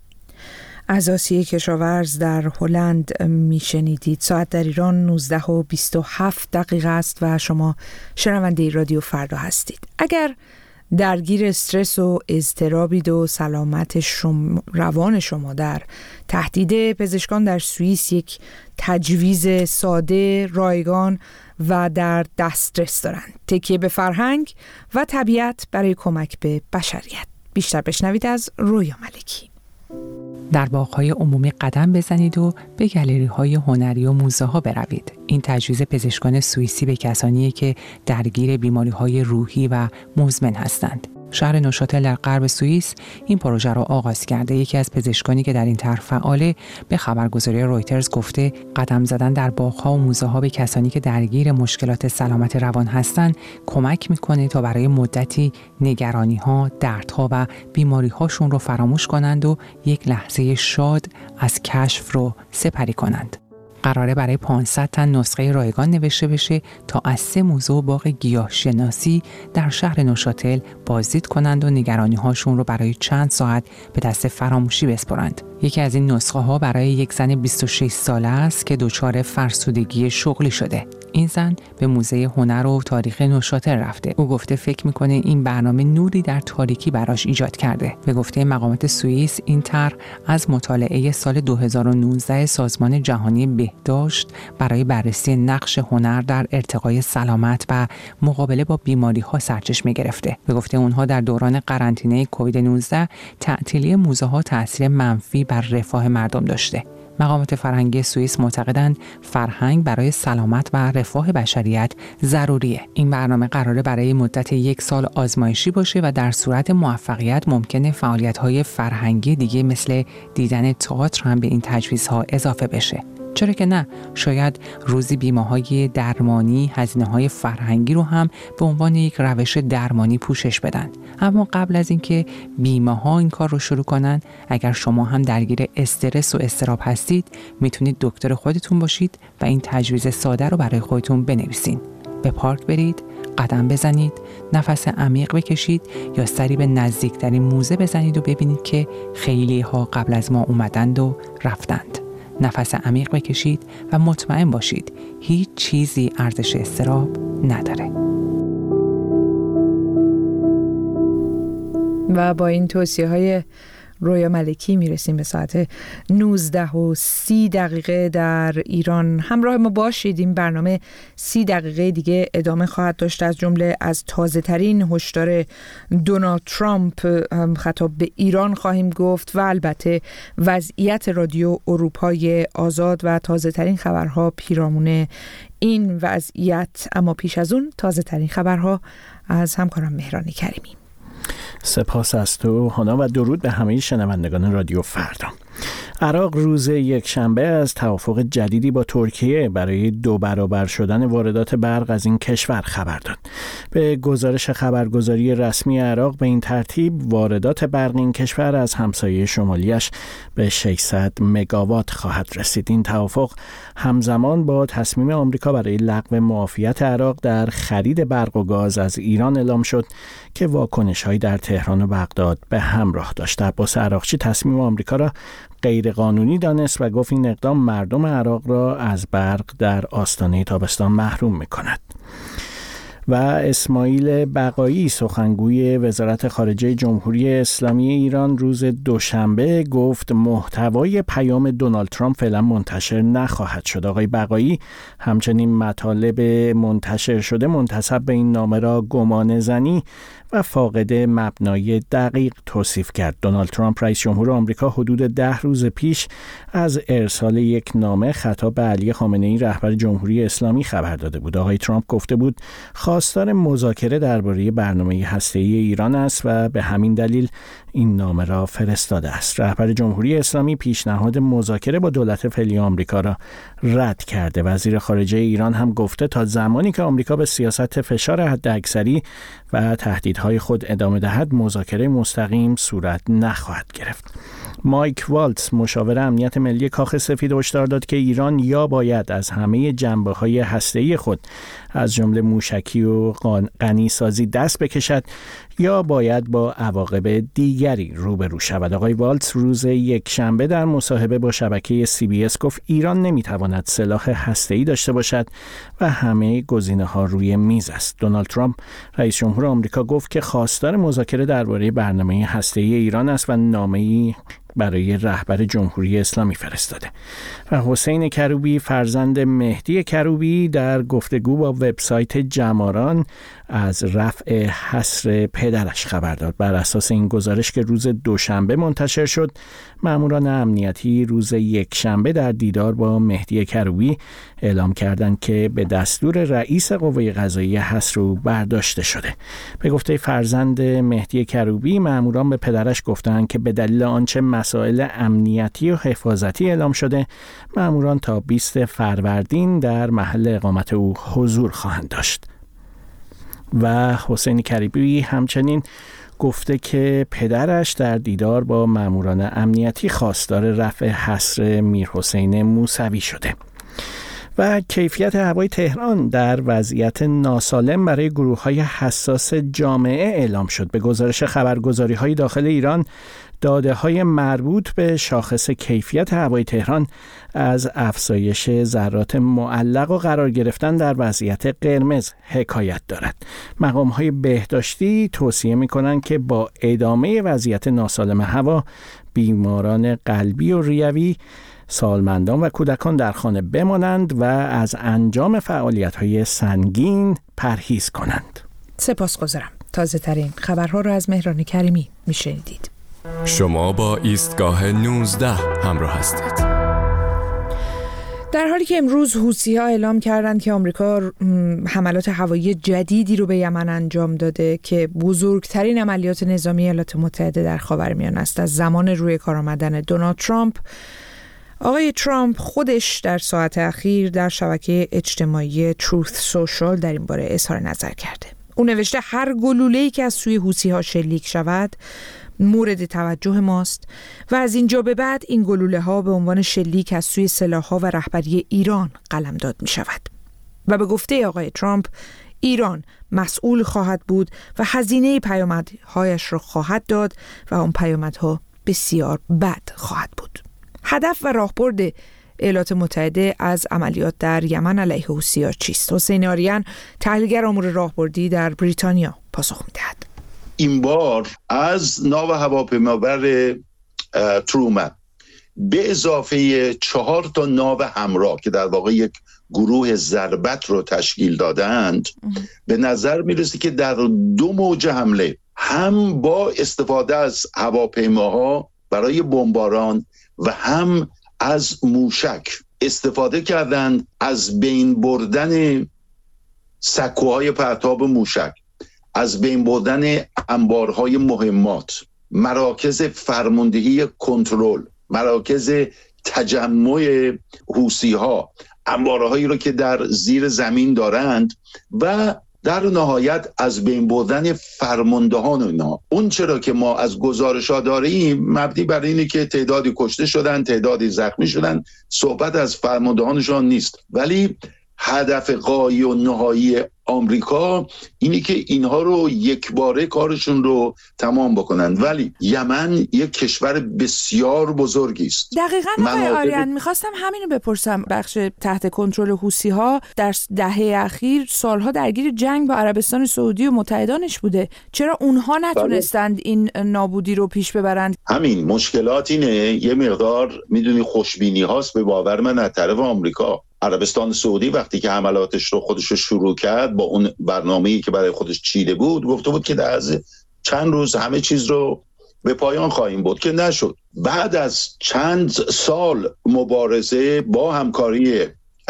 از آسیه کشاورز در هلند میشنیدید. ساعت در ایران نوزده و بیست و هفت دقیقه است و شما شنونده رادیو فردا هستید. اگر درگیر استرس و اضطرابید و سلامت شما، روان شما در تهدید، پزشکان در سوئیس یک تجویز ساده، رایگان و در دسترس دارند. تکیه به فرهنگ و طبیعت برای کمک به بشریت. بیشتر بشنوید از رویا ملکی. در باغ‌های عمومی قدم بزنید و به گالری‌های هنری و موزه‌ها بروید. این تجویز پزشکان سوئیسی به کسانیه که درگیر بیماری‌های روحی و مزمن هستند. شهر نوشاتل در غرب سوئیس این پروژه را آغاز کرده. یکی از پزشکانی که در این طرح فعاله به خبرگزاری رویترز گفته قدم زدن در باغ‌ها و موزه‌ها به کسانی که درگیر مشکلات سلامت روان هستند کمک می‌کنه تا برای مدتی نگرانی‌ها، دردها و بیماری‌هاشون رو فراموش کنند و یک لحظه شاد از کشف رو سپری کنند. قراره برای پانصد تن نسخه رایگان نوشته بشه تا از سه موزه و باغ گیاهشناسی در شهر نوشاتل بازدید کنند و نگرانی هاشون رو برای چند ساعت به دست فراموشی بسپرند. یکی از این نسخه ها برای یک زن بیست و شش ساله است که دچار فرسودگی شغلی شده. این زن به موزه هنر و تاریخ نوشاتل رفته. او گفته فکر میکنه این برنامه نوری در تاریکی براش ایجاد کرده. به گفته مقامات سوئیس این طرح از مطالعه سال دو هزار و نوزده سازمان جهانی بهداشت برای بررسی نقش هنر در ارتقای سلامت و مقابله با بیماری‌ها سرچشمه گرفته. به گفته اونها در دوران قرنطینه کووید نوزده تعطیلی موزه‌ها تاثیر منفی بر رفاه مردم داشته. مقامات فرهنگی سوئیس معتقدند فرهنگ برای سلامت و رفاه بشریت ضروریه. این برنامه قراره برای مدت یک سال آزمایشی باشه و در صورت موفقیت ممکنه فعالیت‌های فرهنگی دیگه مثل دیدن تئاتر هم به این تجویزها اضافه بشه. چرا که نه، شاید روزی بیمه‌های درمانی هزینه‌های فرهنگی رو هم به عنوان یک روش درمانی پوشش بدن. اما قبل از اینکه بیمه‌ها این کار رو شروع کنن، اگر شما هم درگیر استرس و اضطراب هستید، میتونید دکتر خودتون باشید و این تجویز ساده رو برای خودتون بنویسین. به پارک برید، قدم بزنید، نفس عمیق بکشید یا سری به نزدیکترین موزه بزنید و ببینید که خیلی ها قبل از ما اومدند و رفتند. نفس عمیق بکشید و مطمئن باشید هیچ چیزی ارزش اضطراب نداره. و با این توصیه های رویا ملکی میرسیم به ساعت نوزده و سی دقیقه در ایران. همراه ما باشید. این برنامه سی دقیقه دیگه ادامه خواهد داشت، از جمله از تازه ترین هشدار دونالد ترامپ خطاب به ایران خواهیم گفت و البته وضعیت رادیو اروپای آزاد و تازه ترین خبرها پیرامون این وضعیت. اما پیش از اون تازه ترین خبرها از همکارم مهران کریمی. سپاس از تو هانا و درود به همه شنوندگان رادیو فردا. عراق روز یک شنبه از توافق جدیدی با ترکیه برای دو برابر شدن واردات برق از این کشور خبر داد. به گزارش خبرگزاری رسمی عراق به این ترتیب واردات برق این کشور از همسایه شمالیش به ششصد مگاوات خواهد رسید. این توافق همزمان با تصمیم آمریکا برای لغو معافیت عراق در خرید برق و گاز از ایران اعلام شد که واکنش‌هایی در تهران و بغداد به همراه داشت. عباس عراقچی تصمیم آمریکا را غیر قانونی دانست و گفت این اقدام مردم عراق را از برق در آستانه تابستان محروم می‌کند. و اسماعیل بقایی سخنگوی وزارت خارجه جمهوری اسلامی ایران روز دوشنبه گفت محتوای پیام دونالد ترامپ فعلا منتشر نخواهد شد. آقای بقایی همچنین مطالب منتشر شده منتسب به این نامه را گمانه‌زنی و فاقد مبنای دقیق توصیف کرد. دونالد ترامپ رئیس جمهور آمریکا حدود ده روز پیش از ارسال یک نامه خطاب به علی خامنه‌ای رهبر جمهوری اسلامی خبر داده بود. آقای ترامپ گفته بود خواستار مذاکره درباره برنامه هسته‌ای ایران است و به همین دلیل این نامه را فرستاده است. رهبر جمهوری اسلامی پیشنهاد مذاکره با دولت فعلی آمریکا را رد کرده. وزیر خارجه ایران هم گفته تا زمانی که آمریکا به سیاست فشار حداکثری و تهدیدهای خود ادامه دهد مذاکره مستقیم صورت نخواهد گرفت. مایک والتز مشاور امنیت ملی کاخ سفید هشدار داد که ایران یا باید از همه جنبه‌های هسته‌ای خود از جمله موشکی و غنیسازی دست بکشد یا باید با عواقب دیگری روبرو شود. آقای والتز روز یک شنبه در مصاحبه با شبکه سی بی اس گفت ایران نمیتواند سلاح هسته‌ای داشته باشد و همه گزینه‌ها روی میز است. دونالد ترامپ رئیس جمهور آمریکا گفت که خواستار مذاکره درباره برنامه هسته‌ای ایران است و نامه‌ای برای رهبر جمهوری اسلامی فرستاده. و حسین کروبی فرزند مهدی کروبی در گفتگو با وبسایت جماران از رفع حصر پدرش خبر داد. بر اساس این گزارش که روز دوشنبه منتشر شد، ماموران امنیتی روز یک شنبه در دیدار با مهدی کروبی اعلام کردند که به دستور رئیس قوه قضاییه حصر او برداشته شده. به گفته فرزند مهدی کروبی، ماموران به پدرش گفتند که به دلیل آنچه مسائل امنیتی و حفاظتی اعلام شده، ماموران تا بیست فروردین در محل اقامت او حضور خواهند داشت. و حسین کریبی همچنین گفته که پدرش در دیدار با ماموران امنیتی خواستار رفع حصر میرحسین موسوی شده. و کیفیت هوای تهران در وضعیت ناسالم برای گروه‌های حساس جامعه اعلام شد. به گزارش خبرگزاری‌های داخل ایران، داده‌های مربوط به شاخص کیفیت هوای تهران از افزایش ذرات معلق و قرار گرفتن در وضعیت قرمز حکایت دارد. مقام‌های بهداشتی توصیه می‌کنند که با ادامه وضعیت ناسالم هوا، بیماران قلبی و ریوی، سالمندان و کودکان در خانه بمانند و از انجام فعالیت‌های سنگین پرهیز کنند. سپاسگزارم. تازه ترین خبرها را از مهران کریمی میشنیدید. شما با ایستگاه نوزده همراه هستید. در حالی که امروز حوثی‌ها اعلام کردند که آمریکا حملات هوایی جدیدی رو به یمن انجام داده که بزرگترین عملیات نظامی ایالات متحده در خاورمیانه است از زمان روی کار آمدن دونالد ترامپ، آقای ترامپ خودش در ساعت اخیر در شبکه اجتماعی تروث سوشال در این باره اظهار نظر کرده. او نوشته هر گلوله‌ای که از سوی حوثی‌ها شلیک شود مورد توجه ماست و از اینجا به بعد این گلوله ها به عنوان شلیک از سوی سلاح‌ها و رهبری ایران قلمداد می شود. و به گفته آقای ترامپ ایران مسئول خواهد بود و هزینه پیامدهایش را خواهد داد و اون پیامدها بسیار بد خواهد بود. هدف و راهبرد ایالات متحده از عملیات در یمن علیه حوثی‌ها چیست؟ حسین آریان، تحلیلگر امور راهبردی در بریتانیا، پاسخ می‌دهد. این بار از ناو هواپیمابر ترومن به اضافه چهار تا ناو همراه که در واقع یک گروه ضربت رو تشکیل دادند به نظر میرسه که در دو موج حمله هم با استفاده از هواپیماها برای بمباران و هم از موشک استفاده کردند از بین بردن سکوهای پرتاب موشک، از بین بردن انبارهای مهمات، مراکز فرماندهی کنترل، مراکز تجمع حوثی‌ها، انبارهایی رو که در زیر زمین دارند و در نهایت از بین بردن فرماندهان اینا. اون چرا که ما از گزارش‌ها داریم مبنی بر اینه که تعدادی کشته شدن، تعدادی زخمی شدن، صحبت از فرماندهانشان نیست. ولی هدف غایی و نهایی آمریکا اینی که اینها رو یک باره کارشون رو تمام بکنن. ولی یمن یک کشور بسیار بزرگی است. دقیقاً آقای آریان میخواستم همینو بپرسم. بخش تحت کنترل حوثی‌ها در دهه اخیر سالها درگیر جنگ با عربستان سعودی و متحدانش بوده. چرا اونها نتونستند این نابودی رو پیش ببرند؟ همین مشکلات اینه. یه مقدار میدونی خوشبینی هاست به باور من از طرف آمریکا. عربستان سعودی وقتی که حملاتش رو خودش رو شروع کرد با اون برنامه‌ای که برای خودش چیده بود، گفته بود که در از چند روز همه چیز رو به پایان خواهیم بود، که نشد. بعد از چند سال مبارزه با همکاری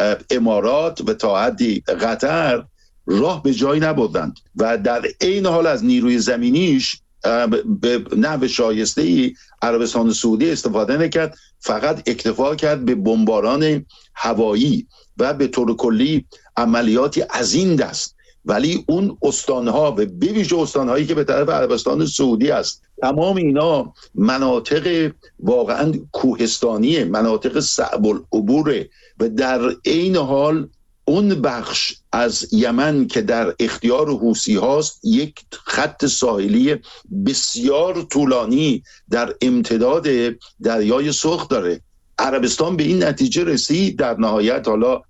امارات و تا حدی قطر راه به جایی نبردند و در این حال از نیروی زمینیش به نحو شایسته‌ای عربستان سعودی استفاده نکرد، فقط اکتفا کرد به بمباران هوایی و به طور کلی عملیاتی از این دست. ولی اون استانها و به ویژه استانهایی که به طرف عربستان سعودی است، تمام اینا مناطق واقعا کوهستانی، مناطق صعب العبور و در این حال اون بخش از یمن که در اختیار حوثی هاست یک خط ساحلی بسیار طولانی در امتداد دریای سرخ داره. عربستان به این نتیجه رسید در نهایت، حالا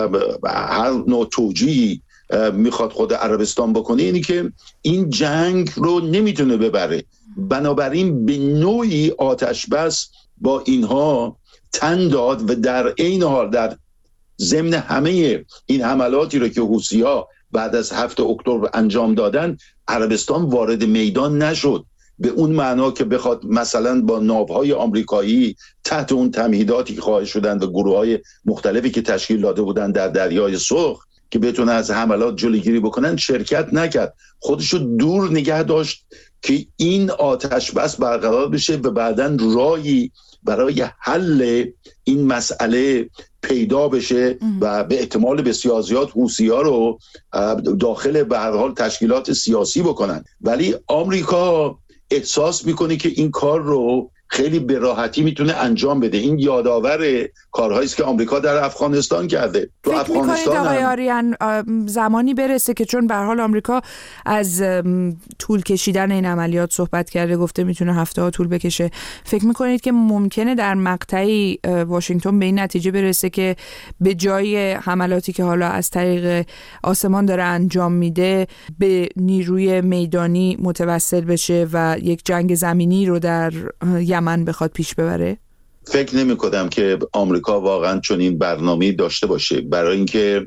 هر نوع توجیهی میخواد خود عربستان بکنه، اینی که این جنگ رو نمیتونه ببره، بنابراین به نوعی آتش بس با اینها تن داد و در این حال در ضمن همه این حملاتی رو که حوثی‌ها بعد از هفت اکتبر انجام دادن، عربستان وارد میدان نشد به اون معنا که بخواد مثلا با ناوهای آمریکایی تحت اون تمهیداتی که خواهد شدن و گروه‌های مختلفی که تشکیل داده بودن در دریای سرخ که بتونه از حملات جلوگیری بکنن شرکت نکرد، خودشو دور نگه داشت که این آتش بس برقرار بشه و بعداً راهی برای حل این مسئله پیدا بشه و به احتمال بسیار زیاد حوثی‌ها رو داخل به هر حال تشکیلات سیاسی بکنن. ولی آمریکا احساس میکنه که این کار رو خیلی به راحتی میتونه انجام بده. این یادآور کارهایی است که آمریکا در افغانستان کرده. تو فکر می‌کنید آقای آریان زمانی برسه که چون به هر حال آمریکا از طول کشیدن این عملیات صحبت کرده، گفته میتونه هفته ها طول بکشه، فکر میکنید که ممکنه در مقطعی واشنگتن به این نتیجه برسه که به جای حملاتی که حالا از طریق آسمان داره انجام میده به نیروی میدانی متوسل بشه و یک جنگ زمینی رو در یمن بخواد پیش ببره؟ فکر نمی کنم که آمریکا واقعا چنین برنامه‌ای داشته باشه، برای اینکه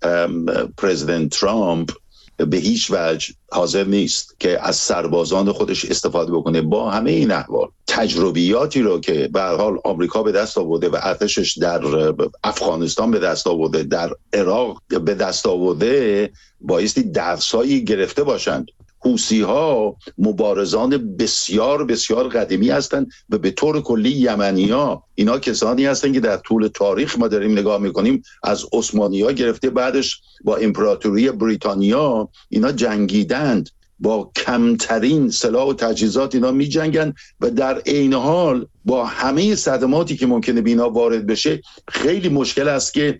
پرزیدنت ترامپ به هیچ وجه حاضر نیست که از سربازان خودش استفاده بکنه. با همه این احوال تجربیاتی رو که به هر حال آمریکا به دست آورده و ارتشش در افغانستان به دست آورده، در عراق به دست آورده، بایستی درسایی گرفته باشند. حوثی‌ها مبارزان بسیار بسیار قدیمی هستند و به طور کلی یمنی‌ها اینا کسانی هستند که در طول تاریخ ما داریم نگاه می‌کنیم از عثمانی‌ها گرفته بعدش با امپراتوری بریتانیا اینا جنگیدند، با کمترین سلاح و تجهیزات اینا می‌جنگن و در عین حال با همه صدماتی که ممکنه به اینا وارد بشه خیلی مشکل است که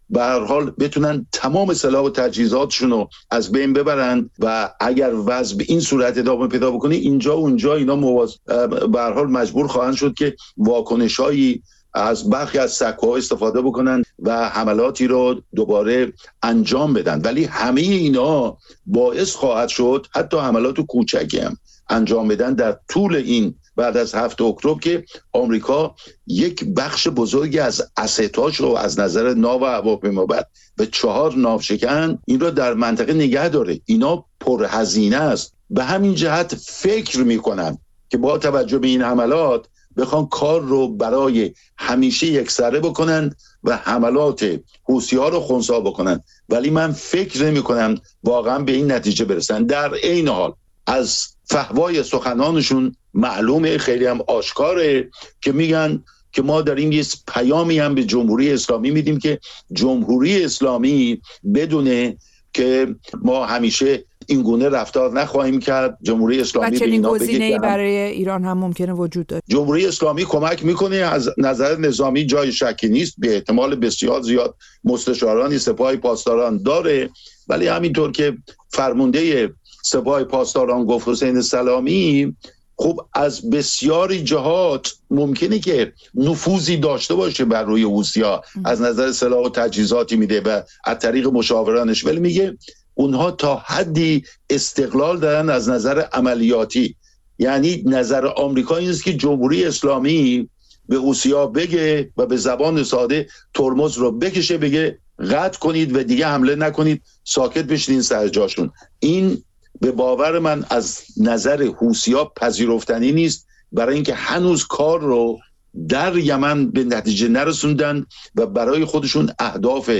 به هر حال بتونن تمام سلاح و تجهیزاتشون رو از بین ببرن و اگر وضع به این صورت ادامه پیدا بکنه اینجا و اونجا اینا مواز... به هر حال مجبور خواهند شد که واکنشایی از برخی از سکوها استفاده بکنن و حملاتی رو دوباره انجام بدن، ولی همه اینا باعث خواهد شد حتی حملات کوچکی هم انجام بدن در طول این بعد از هفت اکتبر که آمریکا یک بخش بزرگی از اسیتاش رو از نظر ناو و هواپیمابر به چهار ناوشکن این رو در منطقه نگه داره. اینا پرهزینه است. به همین جهت فکر میکنن که با توجه به این حملات بخوان کار رو برای همیشه یکسره بکنن و حملات حوثی‌ها رو خنثی بکنن، ولی من فکر نمی کنم واقعا به این نتیجه برسن. در عین حال از فحوای سخنانشون معلومه، خیلی هم آشکاره که میگن که ما داریم یه پیامی هم به جمهوری اسلامی میدیم که جمهوری اسلامی بدونه که ما همیشه این گونه رفتار نخواهیم کرد. جمهوری اسلامی و چنین گزینه‌ای برای ایران هم ممکنه وجود داره. جمهوری اسلامی کمک میکنه، از نظر نظامی جای شکی نیست، به احتمال بسیار زیاد مستشارانی سپاه پاسداران داره، ولی همینطور که فرمانده سپاه پاسداران گفت حسین سلامی، خب از بسیاری جهات ممکنه که نفوذی داشته باشه بر روی حوثی‌ها، از نظر سلاح و تجهیزاتی میده و از طریق مشاورانش، ولی میگه اونها تا حدی استقلال دارن از نظر عملیاتی. یعنی نظر آمریکا این است که جمهوری اسلامی به حوثی‌ها بگه و به زبان ساده ترمز رو بکشه، بگه قطع کنید و دیگه حمله نکنید، ساکت بشین سر جاشون. این به باور من از نظر حوثی‌ها پذیرفتنی نیست، برای اینکه هنوز کار رو در یمن به نتیجه نرسوندن و برای خودشون اهداف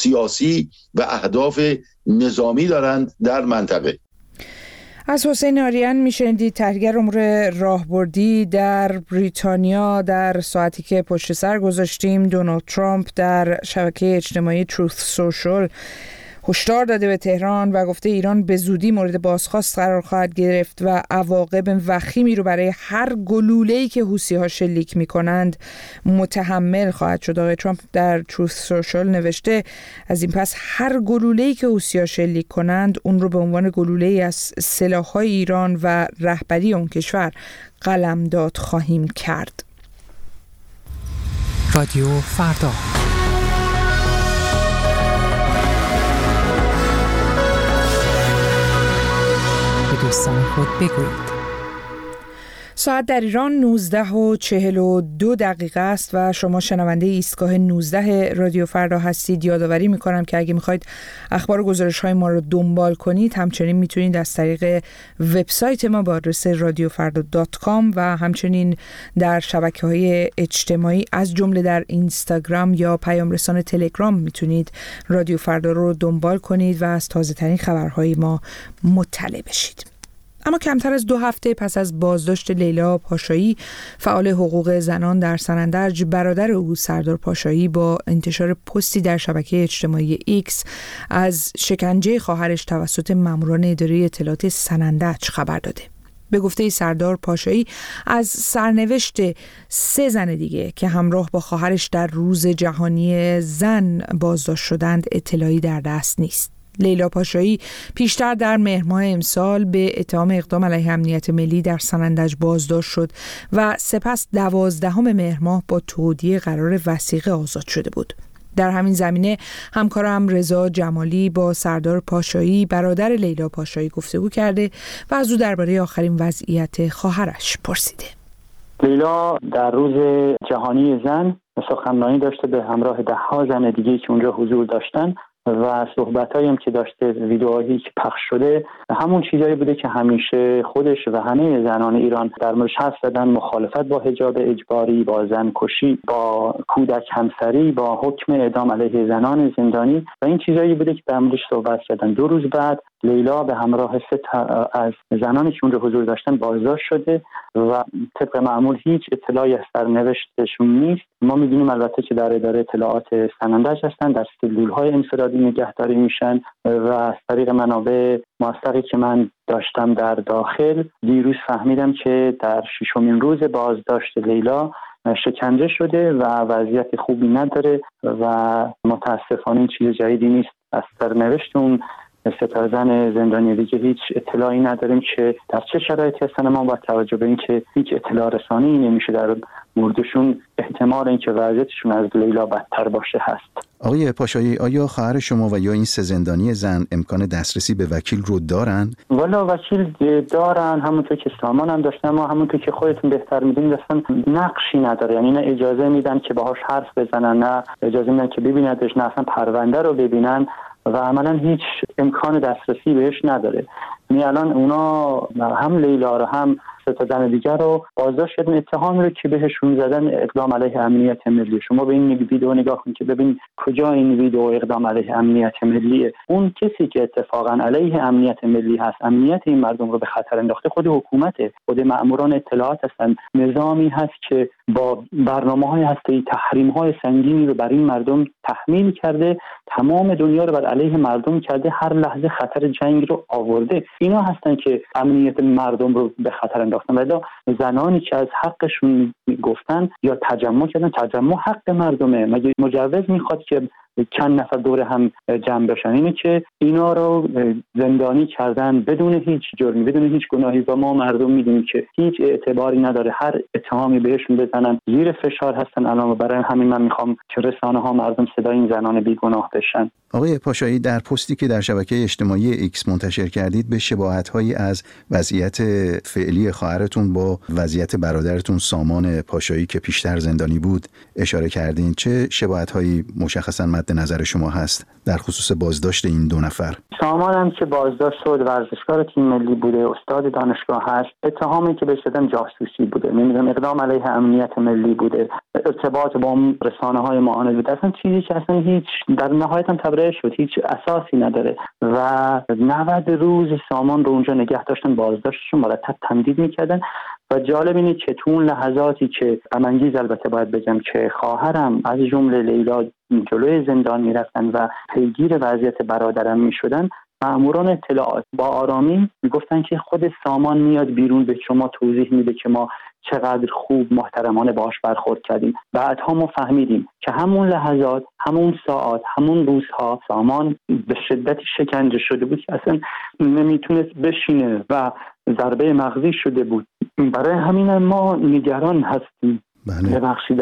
سیاسی و اهداف نظامی دارند در منطقه. از حسین آریان میشنیدید، تحلیلگر امور راهبردی در بریتانیا. در ساعتی که پشت سر گذاشتیم دونالد ترامپ در شبکه اجتماعی تروث سوشال هشدار داده به تهران و گفته ایران به زودی مورد بازخواست قرار خواهد گرفت و عواقب وخیمی رو برای هر گلوله‌ای که حوثی‌ها شلیک می‌کنند متحمل خواهد شد. آقای ترامپ در تروث سوشال نوشته از این پس هر گلوله‌ای که حوثی‌ها شلیک کنند اون رو به عنوان گلوله‌ای از سلاح‌های ایران و رهبری اون کشور قلمداد خواهیم کرد. رادیو فردا. دوستان خود بگویید. ساعت در ایران نوزده و چهل و دو دقیقه است و شما شنونده ایستگاه نوزده رادیو فردا هستید. یادآوری میکنم که اگه میخواید اخبار و گزارش های ما رو دنبال کنید، همچنین میتونید از طریق وبسایت ما با آدرس رادیو فردا دات کام و همچنین در شبکه‌های اجتماعی از جمله در اینستاگرام یا پیام رسان تلگرام میتونید رادیو فردا رو دنبال کنید و از تازه ترین خبرهای ما مطلع بشید. اما کمتر از دو هفته پس از بازداشت لیلا پاشایی، فعال حقوق زنان در سنندج، برادر او سردار پاشایی با انتشار پستی در شبکه اجتماعی ایکس از شکنجه خواهرش توسط ماموران اداره اطلاعات سنندج خبر داده. به گفته سردار پاشایی از سرنوشت سه زن دیگه که همراه با خواهرش در روز جهانی زن بازداشت شدند اطلاعی در دست نیست. لیلا پاشایی پیشتر در مهر ماه امسال به اتهام اقدام علیه امنیت ملی در سنندج بازداشت شد و سپس دوازدهم مهر ماه با تودیع قرار وثیقه آزاد شده بود. در همین زمینه همکارم رضا جمالی با سردار پاشایی برادر لیلا پاشایی گفتگو کرده و از او درباره آخرین وضعیت خواهرش پرسیده. لیلا در روز جهانی زن سخنرانی داشته به همراه ده ها زن دیگه که اونجا حضور داشتن و صحبتایی هم که داشته، ویدئوهایی که پخش شده، همون چیزایی بوده که همیشه خودش و همه زنان ایران در موردش حرف زدن: مخالفت با حجاب اجباری، با زنکشی، با کودک همسری، با حکم اعدام علیه زنان زندانی و این چیزایی بوده که در موردش صحبت کردن. دو روز بعد لیلا به همراه سه از زنانی که اونجا حضور داشتن بازداشت شده و طبق معمول هیچ اطلاعی از سرنوشتشون نیست. ما می‌دونیم البته که در اداره اطلاعات سنندج هستن، در سلول‌های انفرادی نگهداری میشن و از طریق منابع موثقی که من داشتم در داخل دیروز فهمیدم که در ششمین روز بازداشت لیلا شکنجه شده و وضعیت خوبی نداره و متاسفانه این چیز جدیدی نیست. از سرنوشت اون ستاره زن زندانی دیگه هیچ اطلاعی نداریم که در چه شرایطی هستن. ما با توجه به اینکه هیچ اطلاع رسانی نمیشه در موردشون، احتمال اینکه وضعیتشون از لیلا بدتر باشه هست. آقای پاشایی، آیا خواهر شما و یا این سه زندانی زن امکان دسترسی به وکیل رو دارن؟ والا وکیل دارن، همونطور که سامان هم داشتن، ما همونطور که خودتون بهتر میدونید اصلا نقشی نداره، یعنی نه اجازه میدن که باهاش حرف بزنن، نه اجازه میدن که ببیندش، نه اصلا پرونده رو ببینن و عملا هیچ امکان دسترسی بهش نداره. یعنی الان اونا هم لیلا رو هم سه تا زن دیگر رو بازداشت کردن، اتهام رو که بهشون زدن اقدام علیه امنیت ملی. شما به این ویدیو نگاه کنید که ببین کجا این ویدیو اقدام علیه امنیت ملیه. اون کسی که اتفاقا علیه امنیت ملی هست، امنیت این مردم رو به خطر انداخته، خود حکومته، خود مأموران اطلاعات هستن. نظامی هست که با برنامه‌های هسته‌ای تحریم‌های سنگینی رو بر این مردم تحمیل کرده، تمام دنیا رو بر علیه مردم کرده، هر لحظه خطر جنگ رو آورده. اینا هستن که امنیت مردم رو به خطر انداختن. ولی زنانی که از حقشون گفتن یا تجمع کردن، تجمع حق مردمه، مگه مجوز میخواد که چند نفر دور هم جمع بشن؟ اینه که اینا رو زندانی کردن بدون هیچ جرمی، بدون هیچ گناهی و ما مردم میدونیم که هیچ اعتباری نداره. هر اتهامی بهشون بزنن زیر فشار هستن الان. برای همین من میخوام که رسانه ها مردم صدای این زنان بیگناه بشن. آقای پاشایی، در پستی که در شبکه اجتماعی ایکس منتشر کردید به شباهت‌هایی از وضعیت فعلی خواهرتون با وضعیت برادرتون سامان پاشایی که پیشتر زندانی بود اشاره کردین. چه شباهت‌هایی مشخصاً مد نظر شما هست در خصوص بازداشت این دو نفر؟ سامان هم که بازداشت شد ورزشکار تیم ملی بوده، استاد دانشگاه هست. اتهامی که بهش دادن جاسوسی بوده، نمیدونم اقدام علیه امنیت ملی بوده، ارتباط با رسانه‌های معاند بوده. اصلا چیزی که اصلا هیچ در نهایت هم تبرئه شد، هیچ اساسی نداره و نود روز سامان رو اونجا نگه داشتن، بازداشتشون مرتب تمدید میکردن. و جالب اینه که تو اون لحظاتی که غم‌انگیز البته باید بگم که خواهرم از جمله لیلا جلوی زندان میرفتن و پیگیر وضعیت برادرم میشدن، مأموران اطلاعات با آرامی میگفتن که خود سامان میاد بیرون به شما توضیح میده که ما چقدر خوب محترمانه باهاش برخورد کردیم. بعدها ما فهمیدیم که همون لحظات، همون ساعات، همون روزها سامان به شدت شکنجه شده بود که اصلا نمیتونست بشینه و ضربه مغزی شده بود. برای همین ما نگران هستیم. بله. ببخشید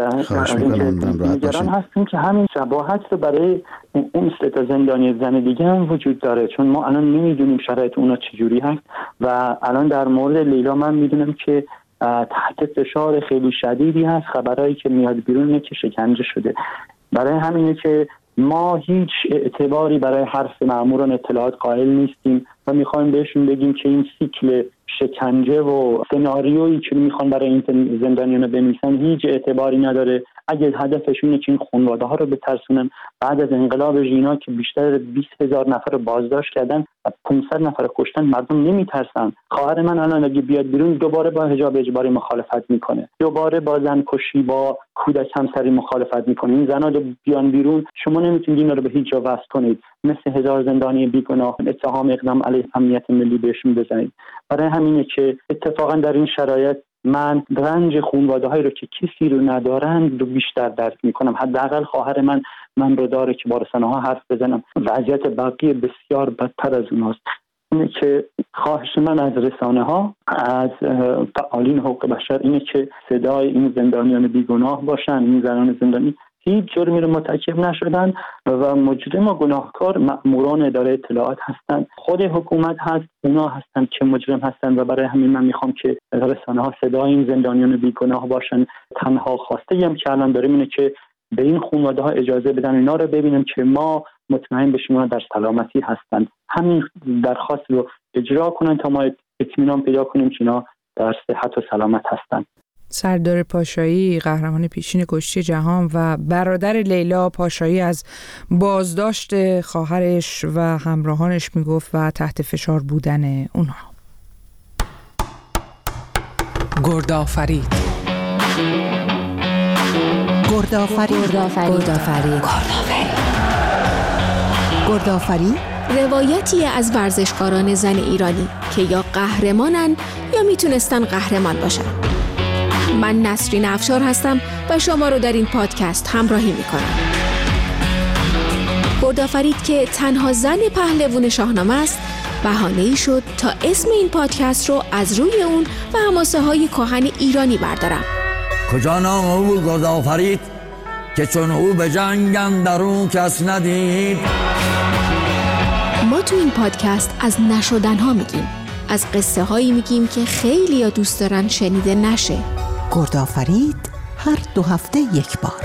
نگران باشیم. هستیم که همین شباهت رو برای اون سه تا زندانی زن دیگه هم وجود داره، چون ما الان نمیدونیم شرایط اونا چجوری هست. و الان در مورد لیلا من میدونم که تحت فشار خیلی شدیدی هست. خبرایی که میاد بیرون اینه که شکنجه شده. برای همینه که ما هیچ اعتباری برای حرف مأموران اطلاعات قائل نیستیم و میخوایم بهشون بگیم که این سیکل شکنجه و سناریویی که میخوان برای این زندانیان بنویسن هیچ اعتباری نداره. اگه هدفشونه که این خانواده ها رو بترسونن، بعد از انقلاب ژینا که بیشتر بیست هزار نفر رو بازداشت کردن و پانصد نفر رو کشتن، مردم نمیترسن. خواهر من الان اگه بیاد بیرون دوباره با حجاب اجباری مخالفت میکنه، دوباره با زن کشی با کودک همسری مخالفت میکنه. این زنا رو بیان بیرون، شما نمیتونید اینا رو به هیچ جا وصل کنید، مثل هزار زندانی بیگناه اتهام اقدام علیه امنیت ملی بهشون بزنید. برای همینه که اتفاقا در این شرایط من رنج خانواده‌هایی رو که کسی رو ندارن رو بیشتر درک میکنم. حداقل خواهر من من رو داره که با رسانه‌ها حرف بزنم. وضعیت بقیه بسیار بدتر از اوناست. اینه که خواهش من از رسانه‌ها، از فعالین حقوق بشر اینه که صدای این زندانیان بیگناه باشن. این زنان زندانی هیچ جرمی رو مرتکب نشدن و مجرم و گناهکار مأموران اداره اطلاعات هستن، خود حکومت هست، اونا هستن که مجرم هستن. و برای همین من میخوام که رسانه‌ها صدای این زندانیان بیگناه باشن. تنها خواسته هم که الان داریم اینه که به این خانواده ها اجازه بدن اینا رو ببینیم که ما مطمئن بشیم اونا در سلامتی هستن. همین درخواست رو اجرا کنن تا ما اطمینان پیدا کنیم که اینا در صحت و سلامت هستن. سردار پاشایی، قهرمان پیشین کشتی جهان و برادر لیلا پاشایی، از بازداشت خواهرش و همراهانش میگفت و تحت فشار بودن اونها. گردآفرید گردآفرید گردآفرید گردآفرید روایتی از ورزشکاران زن ایرانی که یا قهرمانن یا میتونستن قهرمان باشن. من نسرین افشار هستم و شما رو در این پادکست همراهی میکنم. گردآفرید که تنها زن پهلوان شاهنامه است، بهانه‌ای شد تا اسم این پادکست رو از روی اون و حماسه های کهن ایرانی بردارم. کجا نام او گردآفرید که چون او به جنگ اندرون کس ندید. ما تو این پادکست از نشدنها میگیم، از قصه هایی میگیم که خیلی ها دوست دارن شنیده نشه. گردآفرید هر دو هفته یک بار.